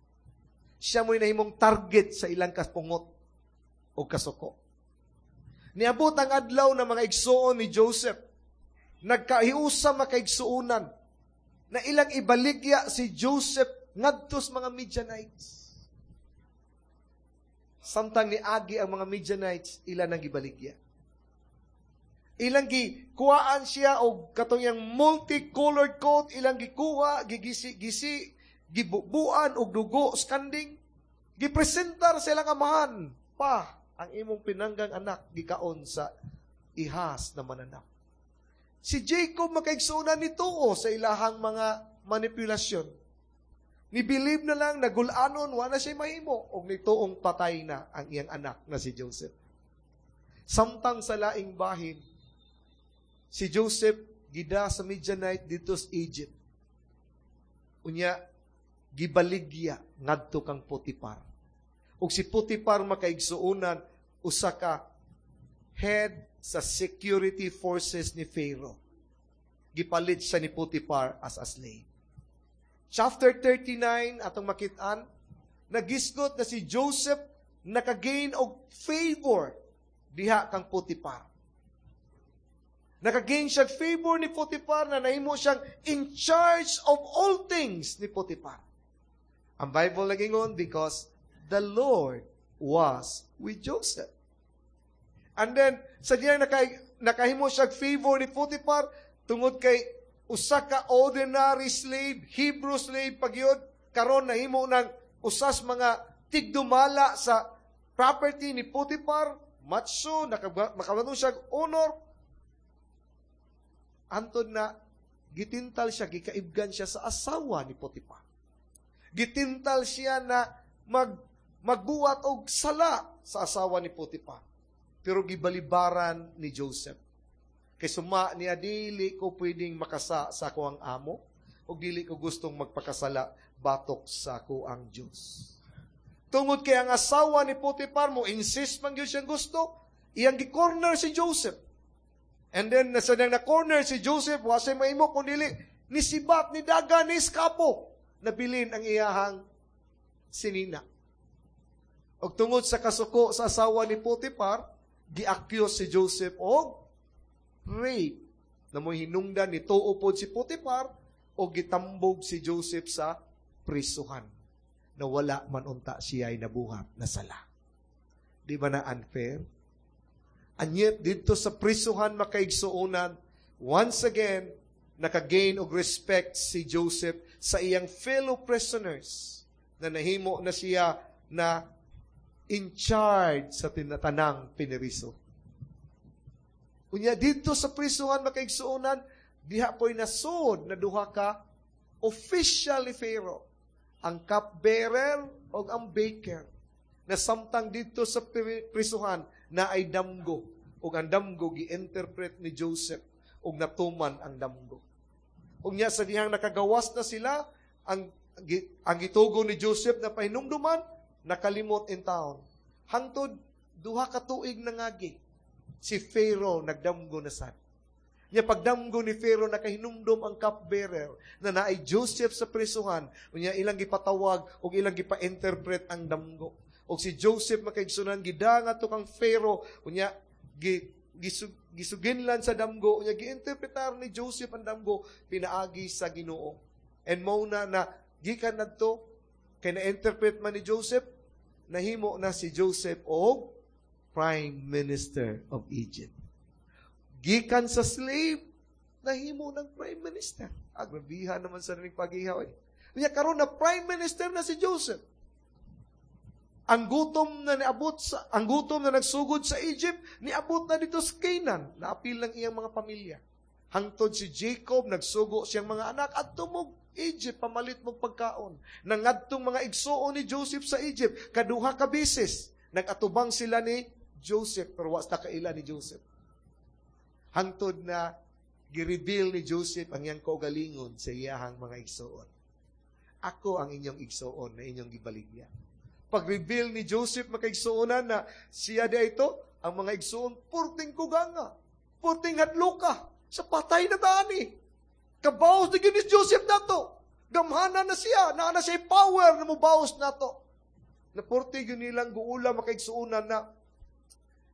Siya mo'y nahimong target sa ilang kapungot o kasuko. Niabot ang adlaw ng mga igsuon ni Joseph. Nagkahiusa makaigsuunan na ilang ibaligya si Joseph ngadtos mga Midianites. Samtang niagi ang mga Midianites, ilan ang gibaligya. Ilang gikuhaan siya o katong yang multicolored coat, ilang gikuha, gigisi, gibubuan og dugo, skanding, gipresentar sa ilang amahan pa ang imong pinanggang anak gikaon sa ihas na mananap. Si Jacob makaigsunan nituo sa ilahang mga manipulasyon. Ni-believe na lang, nagulanon, wala siya mahimo, o nituong patay na ang iyang anak na si Joseph. Samtang sa laing bahin, si Joseph gida sa Midianite dito sa Egypt. Unya, gibaligya ngadto kang Potiphar. Ug si Potiphar makaigsuunan, usa ka head sa security forces ni Pharaoh. Gipalit siya ni Potiphar as a slave. Chapter 39, atong makitaan, nagisgot na si Joseph nakagain og favor diha kang Potiphar. Nakagain siya favor ni Potiphar na nahimo siyang in charge of all things ni Potiphar. Ang Bible nagingon, because the Lord was with Joseph. And then, sa diyan nakahimo siya favor ni Potiphar, tungod kay usa ka ordinary slave, Hebrew slave pagyod, karon nahimo ng usas mga tigdumala sa property ni Potiphar, matso, makamatong siya honor. Antod na, gitintal siya, gikaibgan siya sa asawa ni Potiphar. Gitintal siya na magbuwat og sala sa asawa ni Potiphar. Pero gibalibaran ni Joseph. Kay suma niya, dili ko pwedeng makasa sa ako ang amo, o dili ko gustong magpakasala batok sa ako ang Diyos. Tungod kay ang asawa ni Potiphar mo, insist man yun siyang gusto, iyang gi-corner si Joseph. And then, nasa na-corner si Joseph, wasay maimo kung dili, nisibat, ni daga, ni skapo, nabilin ang iyahang sinina. Og tungod sa kasuko sa asawa ni Potiphar, gi-accuse si Joseph og rape. Na mo hinungdan ni tuupod si Potiphar o gitambog si Joseph sa prisuhan. Na wala man unta siya ay nabuhat na sala. Di ba na unfair? And yet, dito sa prisuhan makaigsuunan, once again, nakagain og respect si Joseph sa iyang fellow prisoners na nahimo na siya na in charge sa tinatanang piniriso. Unya dito sa prisuhan makaigsuunan, diha po'y nasod na duha ka official ni Pharaoh, ang cupbearer o ang baker, na samtang dito sa prisuhan na ay damgo, o ang damgo gi-interpret ni Joseph, o natuman ang damgo. Unya sa dihang nakagawas na sila, ang gitugo ni Joseph na pahinumduman, nakalimot in town. Hangtod, duha ka tuig nangagi. Si Pharaoh nagdamgo na sad. Nya pagdamgo ni Pharaoh, nakahinumdum ang cupbearer na naay Joseph sa prisuhan. Unya ilang gipatawag o ilang gipa-interpret ang damgo. O si Joseph makaigsunan, gidanga to kang Pharaoh. Unya gisuginlan sa damgo. Unya gi-interpretar ni Joseph ang damgo, pinaagi sa Ginoo. And mauna na gikan nadto kay na-interpret man ni Joseph, nahimo na si Joseph o Prime Minister of Egypt. Gikan sa slave, nahimo ng Prime Minister. Agrabihan naman sa rinig pag-ihaw. Kaya karon na Prime Minister na si Joseph. Ang gutom na nagsugod sa Egypt, niabot na dito sa Canaan, naapil lang iyang mga pamilya. Hangtod si Jacob, nagsugo siyang mga anak at tumog Egypt, pamalit mong pagkaon. Nangadtong mga igsuon ni Joseph sa Egypt, kaduha ka bisis, nagatubang sila ni Joseph, pero was na kaila ni Joseph. Hangtod na gi-reveal ni Joseph ang iyang kaugalingon sa iyahang mga igsuon. Ako ang inyong igsuon na inyong gibaligya. Pag-reveal ni Joseph makaigsuonan na siya di ito, ang mga igsuon, purting kuganga, purting hadluka, sa patay na tani. Kabaos na ginis Joseph na to. Gamhana na siya, na siya power na mubaos na to. Napurti yun nilang guula makaigsuunan na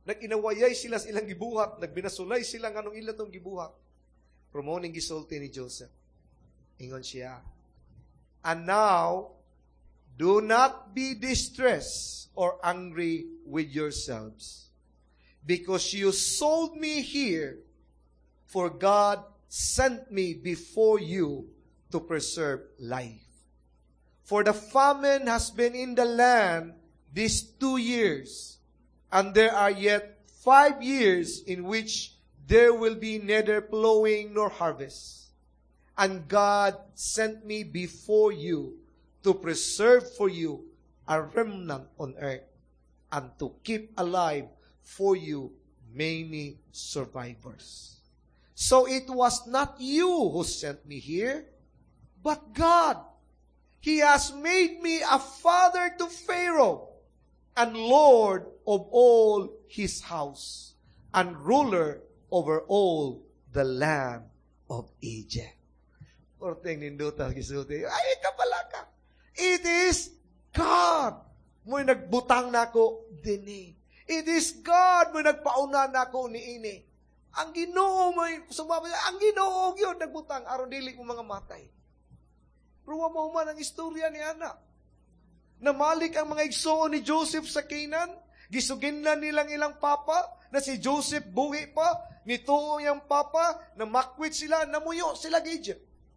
Nag-inawayay sila sa ilang gibuhat, nagbinasulay sila nganong ila tong gibuhat. Pero mo ning gisulti ni Joseph. Ingon siya, "And now, do not be distressed or angry with yourselves, because you sold me here, for God sent me before you to preserve life. For the famine has been in the land these 2 years, and there are yet 5 years in which there will be neither plowing nor harvest. And God sent me before you to preserve for you a remnant on earth, and to keep alive for you many survivors. So it was not you who sent me here, but God. He has made me a father to Pharaoh, and Lord of all his house, and ruler over all the land of Egypt." Porteng ninduta gisulti, ay kapala ka. It is God mo'y nagbutang nako dinhi. It is God mo'y nagpauna nako niini. Ang Ginoo mo'y sumama, ang Ginoo gyud nagbutang aron dili mo mga matay. Pero wa mo man ang istorya ni ana. Namalik ang mga igsoon ni Joseph sa Canaan, gisuginlan nilang ilang papa, na si Joseph buhi pa, nituo yung papa, na makwit sila, namuyo sila sa Egypt.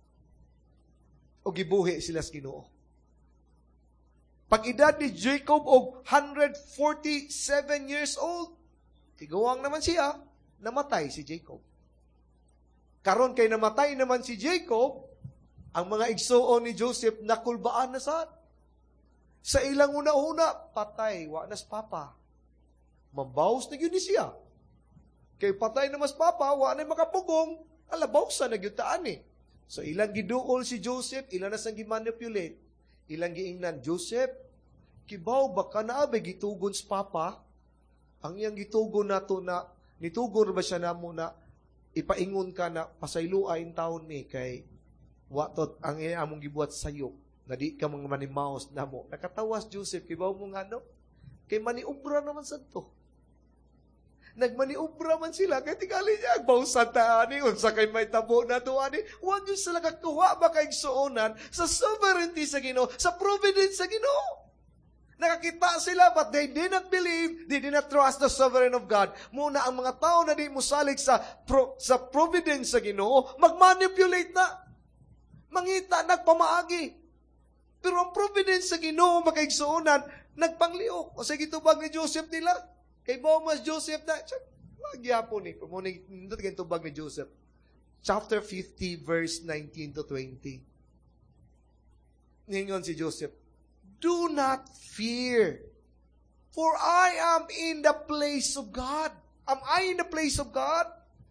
O gibuhi sila sa Ginoo. Pag-edad ni Jacob og 147 years old, tigawang naman siya, namatay si Jacob. Karon kay namatay naman si Jacob, ang mga igsoon ni Joseph nakulbaan na sad. Sa ilang una-una, patay, wa nas papa. Mabaws na yun ni siya. Kay patay na mas papa, wa na makapugong, alabawsa na yun taan eh. So ilang giduol si Joseph, ilang na sang gimanipulate. Ilang giingnan, Joseph, kibaw baka na abay gitugon sa papa, ang iyang gitugon nato na, nitugon ba siya namo na, ipaingon ka na, pasayluain taon ni, kay watot ang among gibuhat sayo. Nga di ka mga manimaos na mo. Nakatawas, Joseph, kibaw mo nga no? Kay maniubra naman sa to. Nagmaniubra man sila, kaya tingali niya, bawsan taani, unsa kay may tabo na doani, huwag yun sila kakuha ba kay suonan sa sovereignty sa Ginoo, sa providence sa Ginoo. Nakakita sila, but they did not believe, they did not trust the sovereign of God. Muna ang mga tao na di musalig sa providence sa Ginoo, magmanipulate na. Mangita, nagpamaagi. Pero ang providence sa Ginoo makaigsuonan, nagpangliok. O sa gitubag ni Joseph nila, kay Bomas Joseph na, magyapon eh. Kung nindot kayo tubag ni Joseph. Chapter 50, verse 19 to 20. Ngayon si Joseph, "Do not fear, for I am in the place of God." Am I in the place of God?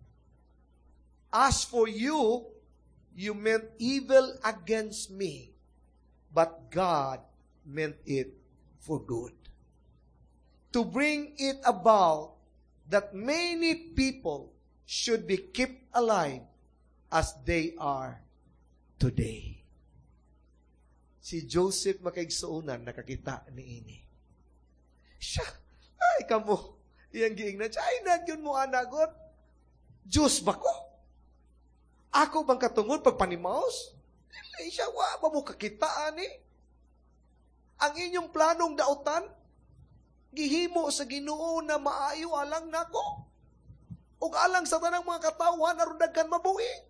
"As for you, you meant evil against me, but God meant it for good, to bring it about that many people should be kept alive as they are today." Si Joseph makaigsuunan, nakakita ni ini. Siya, ay kamo, iyang giingnan siya, ay nagyon mo anagot, Diyos ba ko? Ako bang katungod pagpanimaos? Dili siya, wa ba mo kakitaan eh? Ang inyong planong dautan, gihimo sa Ginoo na maayo alang nako. Ug alang sa tanang mga katawan aron daghan mabuhi.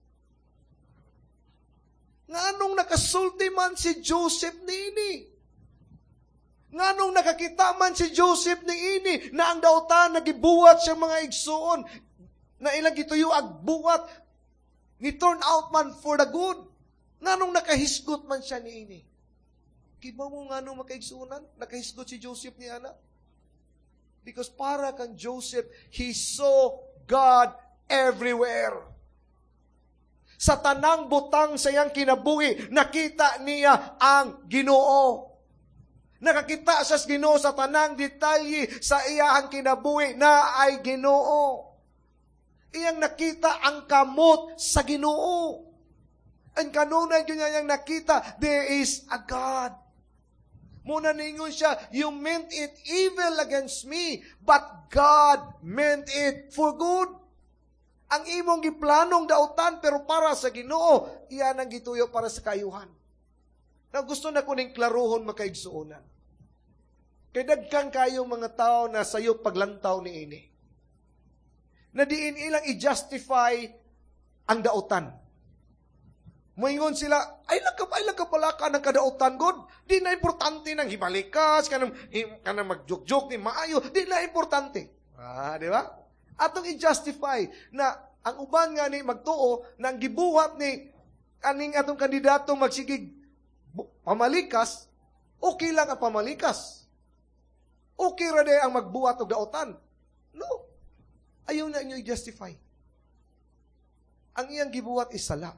Nganong nakasulti man si Joseph niini? Nganong nakakita man si Joseph niini na ang dautan nagibuhat siya mga igsuon na ilang gituyo ag buhat ni turn out man for the good. Nganong nakahisgot man siya niini? Kiba mo nganong makaigsunan? Nakahisgot si Joseph ni ana? Because para kang Joseph, he saw God everywhere. Sa tanang butang sa iyang kinabuhi, nakita niya ang Ginoo. Nakakita siya sa Ginoo sa tanang detalye sa iyang kinabuhi na ay Ginoo. Iyang nakita ang kamot sa Ginoo. Ang kanunay yun niyang nakita, there is a God. Muna ningon siya, you meant it evil against me, but God meant it for good. Ang imong giplanong dautan, pero para sa Ginoo, iyan ang gituyo para sa kayuhan. Na gusto na kuning klaruhon makaigsuunan. Kay dagkang kayo mga tao na sayo paglantaw ni ini. Na diin ilang i-justify ang dautan. Moingon sila, ay lang ka pala ka ng kadautan, God. Di na importante ng hibalikas, kanang magjok-jok ni maayo. Di na importante. Di ba? Atong i-justify na ang uban nga ni magtuo na ang gibuhat ni aning atong kandidato magsigig pamalikas, okay lang ang pamalikas. Okay ra day ang magbuhat og dautan. No. Ayaw na inyo i-justify. Ang iyang gibuhat isala.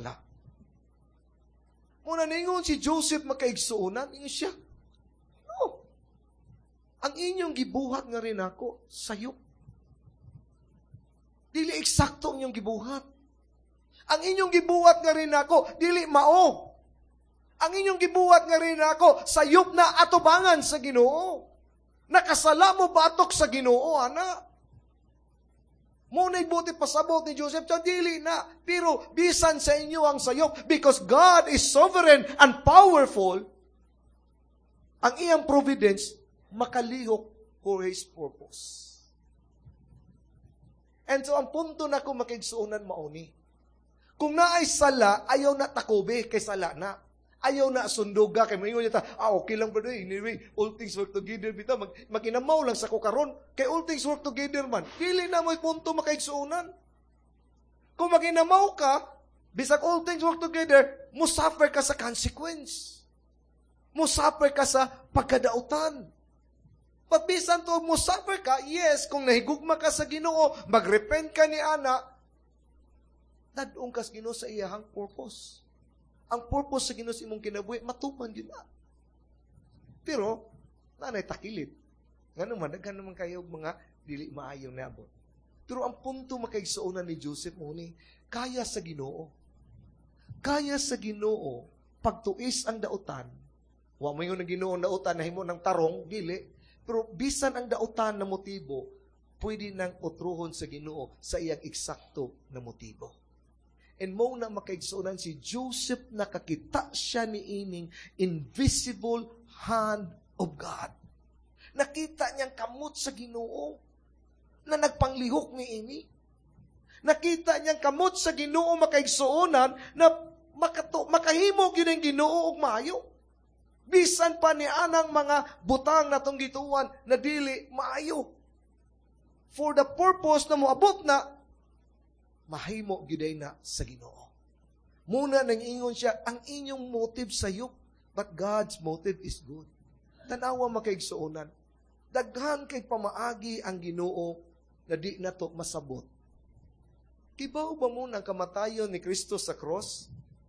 Muna ningon si Joseph makaigsuunan, inyo siya. No. Ang inyong gibuhat nga rin ako, sayo. Dili eksakto ang inyong gibuhat. Ang inyong gibuhat nga rin ako, dili mao. Ang inyong gibuhat nga rin ako, sayop na atubangan sa Ginoo. Nakasala mo batok sa Ginoo, ana. Muna'y buti pasabot ni Joseph, dili na. Pero bisan sa inyo ang sayop, because God is sovereign and powerful, ang iyang providence makalihok for His purpose. And so ang punto na kung makigsuunan mauni. Kung naay sala, ayaw na takobe kay sala na. Ayaw na sunduga kay mayon niya okay lang ba doy? Anyway, all things work together bitaw maginamaw lang sa ko karon. Kay all things work together man. Dili na mo'y punto makaigsuunan. Kung maginamaw ka, bisag all things work together, mo suffer ka sa consequence. Mo suffer ka sa pagkadautan. But bisan to mo suffer ka, yes, kung nahigugma ka sa Ginoo, magrepent ka ni ana, dadung ka sa Ginoo sa iyahang purpose. Ang purpose sa Ginoo sa imong kinabuhi, matuman yun na. Pero, nanay takilit. Nga naman kayo mga dili maayong nabot. Pero ang punto makaigsuunan ni Joseph muni, kaya sa Ginoo. Kaya sa Ginoo, pagtuis ang dautan, wa mo yung Ginoo ang dautan, nahimo ng tarong, dili. Pero bisan ang dautan na motibo, pwede nang utruhon sa Ginoo sa iyang eksakto na motibo. And mo na makaigsuunan si Joseph, nakakita siya ni ining invisible hand of God. Nakita niyang kamot sa Ginoo na nagpanglihok ni ini. Nakita niyang kamot sa Ginoo makaigsuunan na makahimo gyud ang Ginoo og maayo. Bisan pa ni anang mga butang natong gituan na dili maayo. For the purpose na moabot na mahimo gyud na sa Ginoo. Muna nang ingon siya, ang inyong motive sayop, but God's motive is good. Tanawa makaigsuonan. Daghan kay pamaagi ang Ginoo na di nato masabot. Kibaw ba mo ng kamatayon ni Kristo sa cross?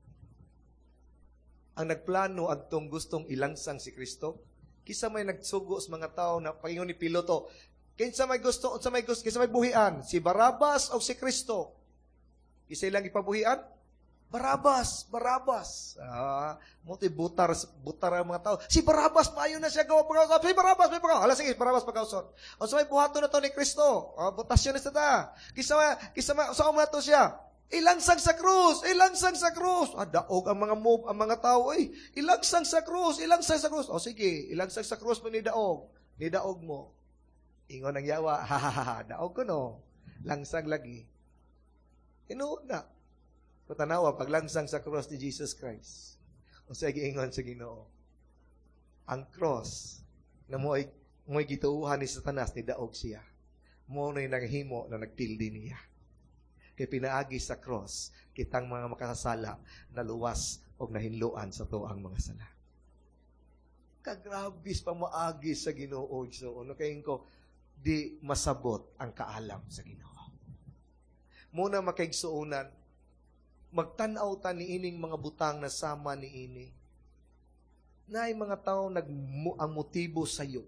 Ang nagplano adtong gustong ilangsang si Kristo? Kisa may nagsugo sa mga tao na paingon ni Piloto, kinsa may gusto, kinsa may buhian, si Barabas o si Kristo? Isa lang ipabuhian? Barabas. Muti butar ang mga tao. Si Barabas, maayo na siya gawa pagkausap. Si Barabas, may pagkausap. Hala, sige, Barabas pagkausap. O sa may buhato na to ni Kristo. Butasyon na ta. Kisa mo to siya. Ilangsang sa krus. Daog ang mga move, ang mga tao. Ilangsang sa krus. O sige, ilangsang sa krus mo ni daog mo. Ingon ang yawa. Daog ko no. Langsang lagi. Tinuod na. Patanawa, paglangsang sa cross ni Jesus Christ. O sa giingon sa Ginoo. Ang cross na mo'y gituuhan ni Satanas, ni daog siya. Mo na'y naghimo na nagtildi niya. Kaya pinaagi sa cross, kitang mga makasala na luwas o nahinluan sa toang mga sala. Kagrabis pa maagi sa Ginoo. So, ano kayo ko, di masabot ang kaalam sa Ginoo. Muna makaigsuunan, magtanaw ta ni ining mga butang na sama ni ini. Naay mga tao ang motibo sayop.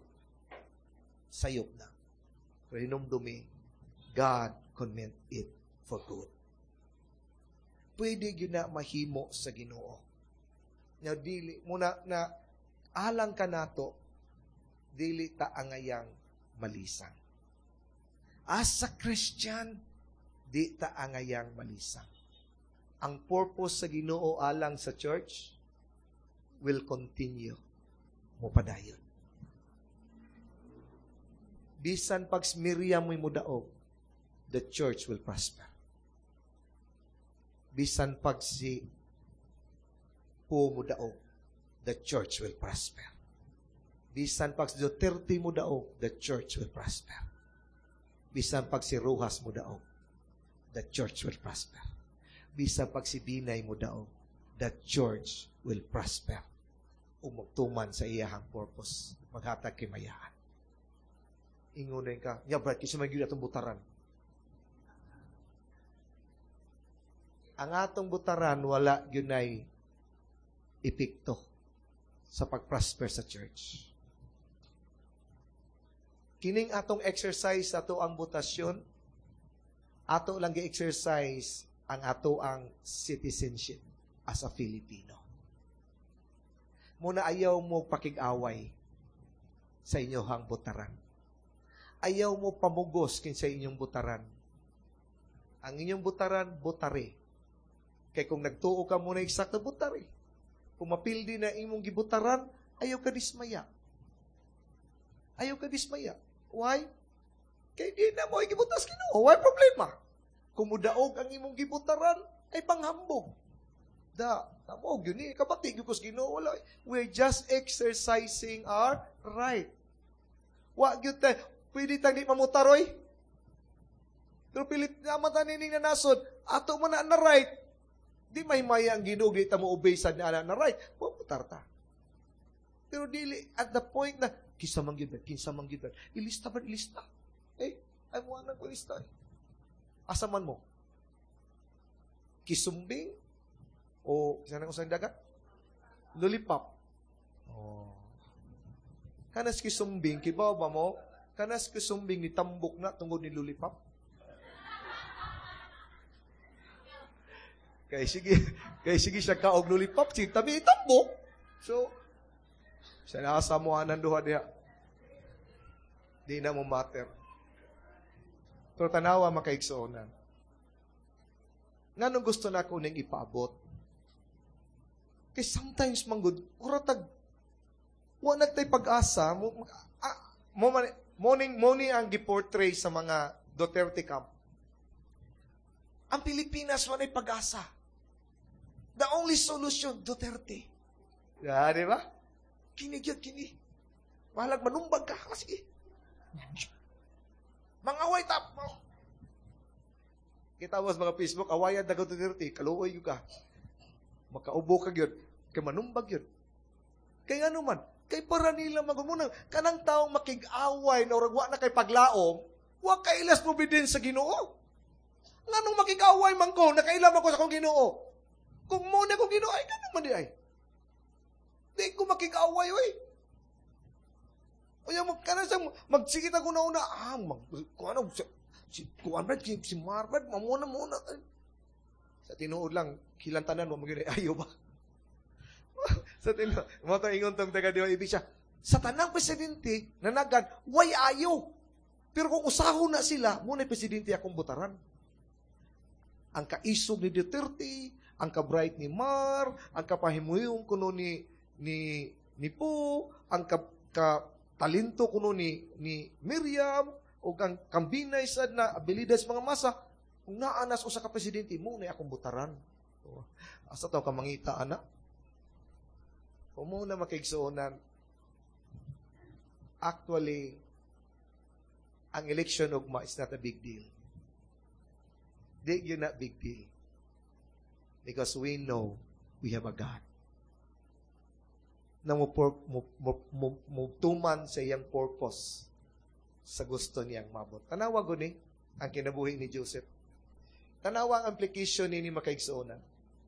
Sayop na. Pero hinumdumi, God meant it for good. Pwede yun na mahimo sa Ginoo. Now, dili, muna na, alang ka nato, dili ta angayang malisang. As a Christian, di ta angayang malisang. Ang purpose sa Ginoo alang sa church will continue mo padayon. Bisan pag Miriam mo'y mudaog, the church will prosper. Bisan pag si Po mudaog, the church will prosper. Bisan pag si Duterte mudaog, the church will prosper. Bisan pag si Rojas mudaog, the church will prosper. Bisan pag si Binay mudaog, the church will prosper. Umugtuman sa iyahang purpose, maghatag kimayaan. Ingunin ka, ya brad, kasi magyud atong butaran. Ang atong butaran, wala yun ay epekto sa pag-prosper sa church. Kining atong exercise, ato ang butasyon, ato lang gi-exercise ang ato ang citizenship as a Filipino. Muna ayaw mo pakig-away sa inyong butaran. Ayaw mo pamugos sa inyong butaran. Ang inyong butaran, butari. Kaya kung nagtuo ka muna eksakto, butari. Kung mapildi na imong gibutaran, ayaw ka dismaya. Ayaw ka dismaya. Why? Kaya di na mo gibutas Ginoo. Why problema? Kung mudaog ang imong gibutaran, ay panghambog. Tamo, yun kabati, gipos Ginoo, wala. We're just exercising our right. Wag yun tayo. Pwede tayo di mamutaroy. Pero pilit naman tayo nining nanasod, ato man na right. Di may maya ang Ginoo, di mo obey sa na right. Pumutar ta. Pero dili, at the point na, kinsa man gyud, ilista ba, ilista. Ay mo nang ilista. Asa man mo? Kisumbing? O, sana ko sa dagat? Lollipop. Oh. Kanas kisumbing, kibaw ba mo? Kanas kisumbing ni tambok na tungod ni lollipop? Kaya sige siya kaog lollipop, tabi itambok. So, siya nasa mo anang duha diha. Di na mo matter. Pero tanawa makaigsuonan. Nganong gusto na ko ning ipaabot? Kaya sometimes manggod, uratag, wala nagtay pag-asa, morning ang giportray sa mga Duterte camp. Ang Pilipinas wala pag-asa. The only solution, Duterte. Yeah, di ba? Kini. Mahalag manumbag ka. Sige. Mangaway tap mo. Kita mo sa mga Facebook, awayan na Duterte, kaluoy yung ka. Makaubo ka yun. Kaya manumbag yun. Kaya ano man, kay para nila magumunan, kanang taong makig-away na oragwa na kay paglaom, wa kailas probidin sa Ginoo. Nganong makig-away man ko, nakailam ako sa kong Ginoo. Kung muna kong Ginoo, ay ganun man di ay. Di ko makig-away, oy. O yan, magsigit ako na una, si Marvin, mamuna. Sa tinuod lang, kilantanan mo, ayaw ba? Sa tinuod, mga ingon tong taga diwa, ibig siya, sa tanang presidente, nanagan, way ayaw. Pero kung usahon na sila, muna presidente akong butaran. Ang kaisog ni Duterte, ang ka-bright ni Mar, ang kapahimuyong kuno ni Po, ang talento kuno ni Miriam, o ang kambinay sad na abilidad sa mga masa, kung naanas o sa ka-presidente, muna akong butaran. Asa tayo ka mangita, anak? Kung muna makaigsuonan, actually, ang election ugma is not a big deal. Yun not big deal. Because we know we have a God na mutuman sa iyang purpose sa gusto niyang mabot. Tanawa guni ang kinabuhi ni Joseph. Tanawa ang application ni makaigsuonan.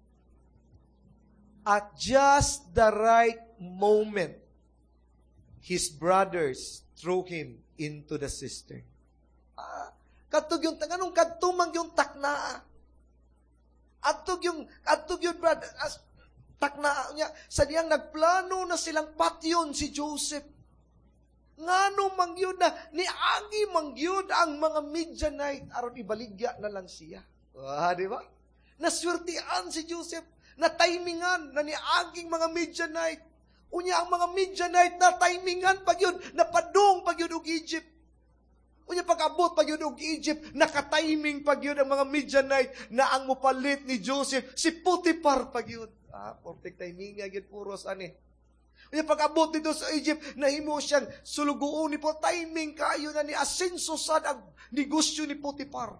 At just the right moment, his brothers threw him into the cistern. Katug yung tanganong katumang yung takna. Atug yung brother. Takna niya, sa diyang nagplano na silang patyon si Joseph. Ngano mangyud na, niagi mangyud ang mga Midianite, aron ibaligya na lang siya. Di ba? Naswertian si Joseph, na timingan, na niaging mga Midianite. Unya ang mga Midianite na timingan pag yun, napadong pag yun og Egypt. Unya pag-abot pag yun og Egypt, nakatiming pag yun ang mga Midianite na ang mupalit ni Joseph, si Potiphar pag yun. Perfect timing nga yun puros ani. Unya pag-abot dito sa Egypt, nahimo siyang sulugoon ni po, timing kayo na ni asenso sad ang negosyo ni Potiphar.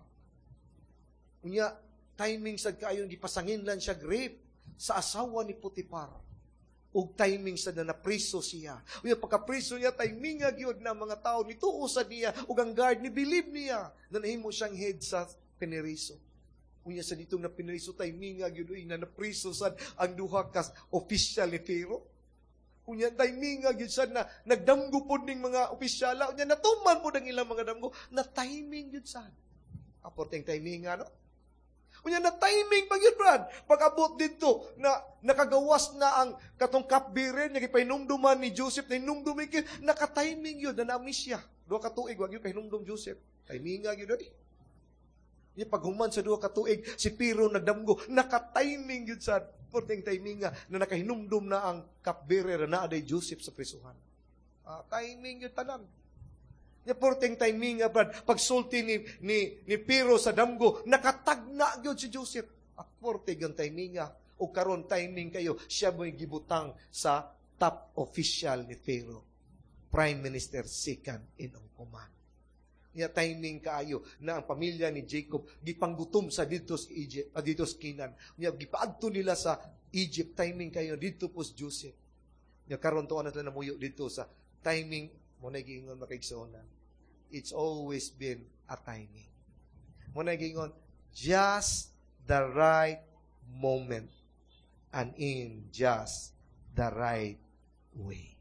Unya, timing sad kayo, gipasangin lang siya rape sa asawa ni Potiphar. Ug timing sad na napriso siya. Unya pagkapriso niya, timing nga gyud na mga tao nituo sa niya, ug ang guard ni believe niya na nahimo siyang head sa pineriso. Unya sa ditong na pineriso, timing nga gyud na napriso sad ang duha ka official ni Pharaoh. Unya timing nga gyud sad na nagdamgo pod ning mga opisyala. Unya natuman pod ang ilang mga damgo na timing gyud sad. Aporteng timing nga no. Unya na timing pag yun, Brad. Pag-abot dito, na nakagawas na ang katong cupbearer, niya gipahinumduman ni Joseph, na hinumdumin kayo, naka-timing yun, na na-miss siya. Dua katuig, wag yun kahinumdum Joseph. Timing nga yun doon eh. Yung paghuman sa dua katuig, si Piro nagdamgo, naka-timing yun sa porteng timing nga, na nakahinumdum na ang cupbearer na naaday Joseph sa prisuhan. Timing yun tanan. Yung porteng timing nga, Brad, pagsulti ni Piro sa damgo, nakatagna yun si Joseph. Porteng yung timing nga. O karon timing kayo, siya mo'y gibutang sa top official ni Pharaoh. Prime Minister second in command. Niya timing kaayo na ang pamilya ni Jacob gipanggutom sa dito sa Egypt, dito sa Canaan. Niya gipaadto nila sa Egypt, timing kayo dito po si Joseph. Niya karon to na namuyo dito sa timing mo na giingon makaigsuonan. It's always been a timing. Mo na giingon just the right moment and in just the right way.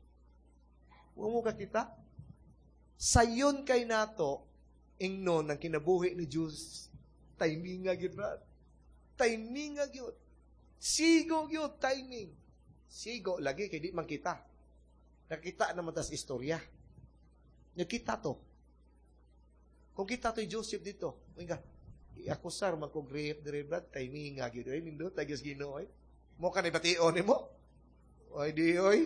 Mo ka kita? Sayon kay nato ingnon ang kinabuhi ni Diyos. Timing nga gyud ba? Timing nga gyud. Sigo gyud timing. Sigo lagi kay di man kita. Nakita naman tas istorya. Nakita to. Kung kita to'y Joseph dito, i-akusar mag-rape dire brad, timing nga gyud ay nindot tagis Ginoo ay. Mo ka ni bation nimo? Oy di oy.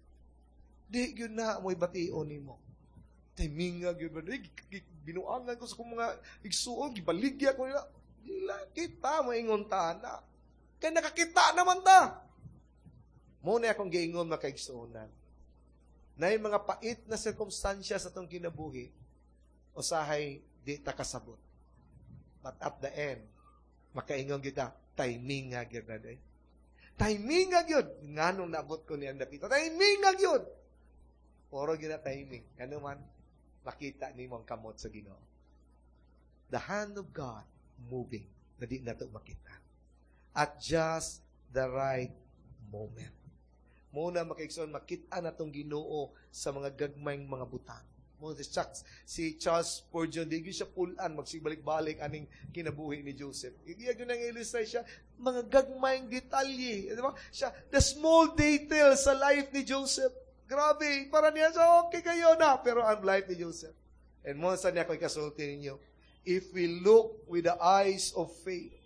Di gyud na mo'y bation nimo. Timing nga gyud brad. Binuangan ko sa kong mga igsuon, gibaligya ko nila. Dila kita maingon ta na. Kay nakakita naman ta. Mo na akong giingon makaigsuonan. Na yung mga pait na sirkumstansya sa itong kinabuhi, usahay di ta kasabot. But at the end, makaingon kita, timing nga gyud na day. Timing nga gyud. Nga nung naabot ko niyan dapito. Timing nga gyud. Puro gyud na timing. Ano man, makita ni mong kamot sa Ginoo. The hand of God moving na di nato makita. At just the right moment. Muna makaigsoon, makita na itong Ginoo sa mga gagmayng mga butang. Muna si Charles Spurgeon, di siya pulan, magsibalik-balik aning kinabuhi ni Joseph. Hindi yun ang illustrate siya, mga gagmayng detalye. Diba? Siya, the small details sa life ni Joseph. Grabe, para niya sa okay kayo na. Pero ang life ni Joseph. And mo sa niya ko ikasulti ninyo, if we look with the eyes of faith,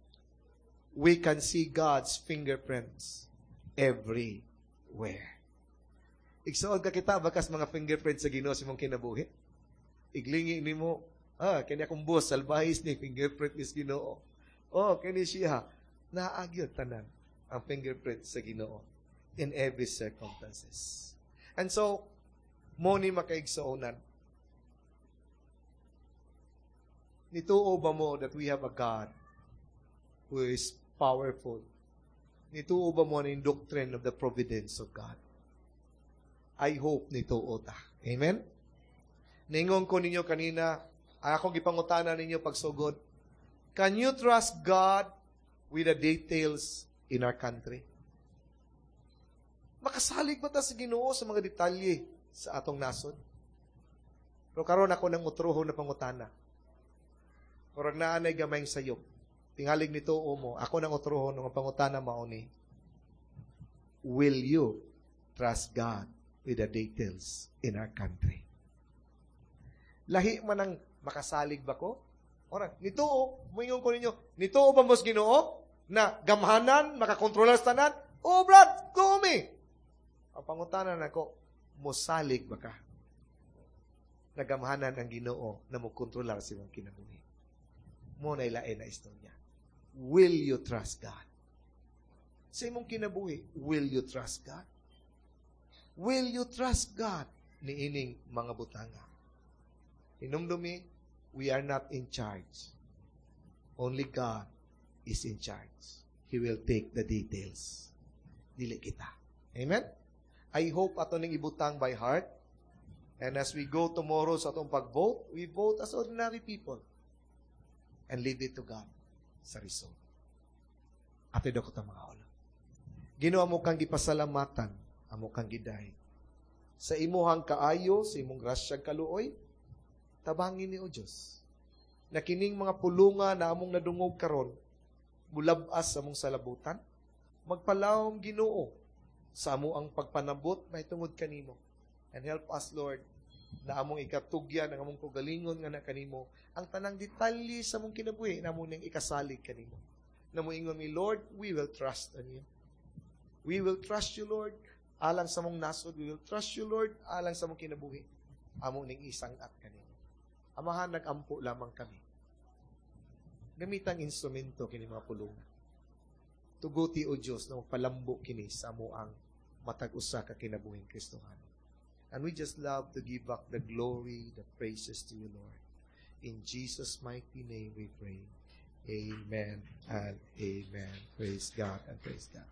we can see God's fingerprints everywhere. Igsuon ka kita bakas mga fingerprints sa Ginoo sa imong kinabuhi. Iglingi nimo, kani akong boss salbahis ni fingerprint ni Ginoo. Kani siya naagyod tanan ang fingerprint sa Ginoo in every circumstances. And so mo ni makaigsuonan. Nituo ba mo that we have a God who is powerful? Nituo ba mo ng doctrine of the providence of God? I hope nituo ta. Amen? Ningon ko ninyo kanina, akong gipangutana ninyo pagsugod, can you trust God with the details in our country? Makasalig ba ta sa Ginoo sa mga detalye sa atong nasod? Pero karon ako ng utrohon na pangutana. Kurang naanay gamayng sayop. Tingalig nituo mo, ako ng utrohon ng pangutana mauni. will you trust God with the details in our country? Lahi man ang makasalig ba ko? Ora, nito, muingon ko ninyo, nito ba mas Ginoo na gamhanan, makakontrolar sa tanan? Oh, Brad, go me. Ang pangutanan ako, mosalig ba ka? Nagamhanan ang Ginoo na mo kontrolar sa imong kinabuhi. Mo na ilain na istorya. Will you trust God? Sa imong kinabuhi, will you trust God? Will you trust God? Niining mga butanga. Hinumdumi, we are not in charge. Only God is in charge. He will take the details. Dili kita. Amen? I hope ato ning ibutang by heart. And as we go tomorrow sa atong pag-vote, we vote as ordinary people. And leave it to God sa result. Ato daw ko mga ulo. Ginawa mo kang gipasalamatan, amo kang giday. Sa imuhang kaayo, sa imong grasyag kaluoy, tabangin ni o Diyos. Na kining mga pulunga na among nadungog karon, mulabas sa among salabutan, magpalawom Ginoo sa amo ang pagpanabot na itungod kanimo. And help us, Lord, na among ikatugyan, ang among kugalingon nga na kanimo, ang tanang detalye sa among kinabuhi na among nang ikasalig kanimo. Na mo ingon mi, Lord, we will trust on you. We will trust you, Lord, alang sa among nasod. We will trust you, Lord, alang sa among kinabuhi. Among ning isang at kanimo. Amahan, nag-ampo lamang kami. Gamitang instrumento kini mga pulungan. Tuguti o Diyos na palambo kini sa amo ang matag-usa ka kinabuhing Kristohan. And we just love to give back the glory, the praises to you, Lord. In Jesus' mighty name we pray. Amen and amen. Praise God and praise God.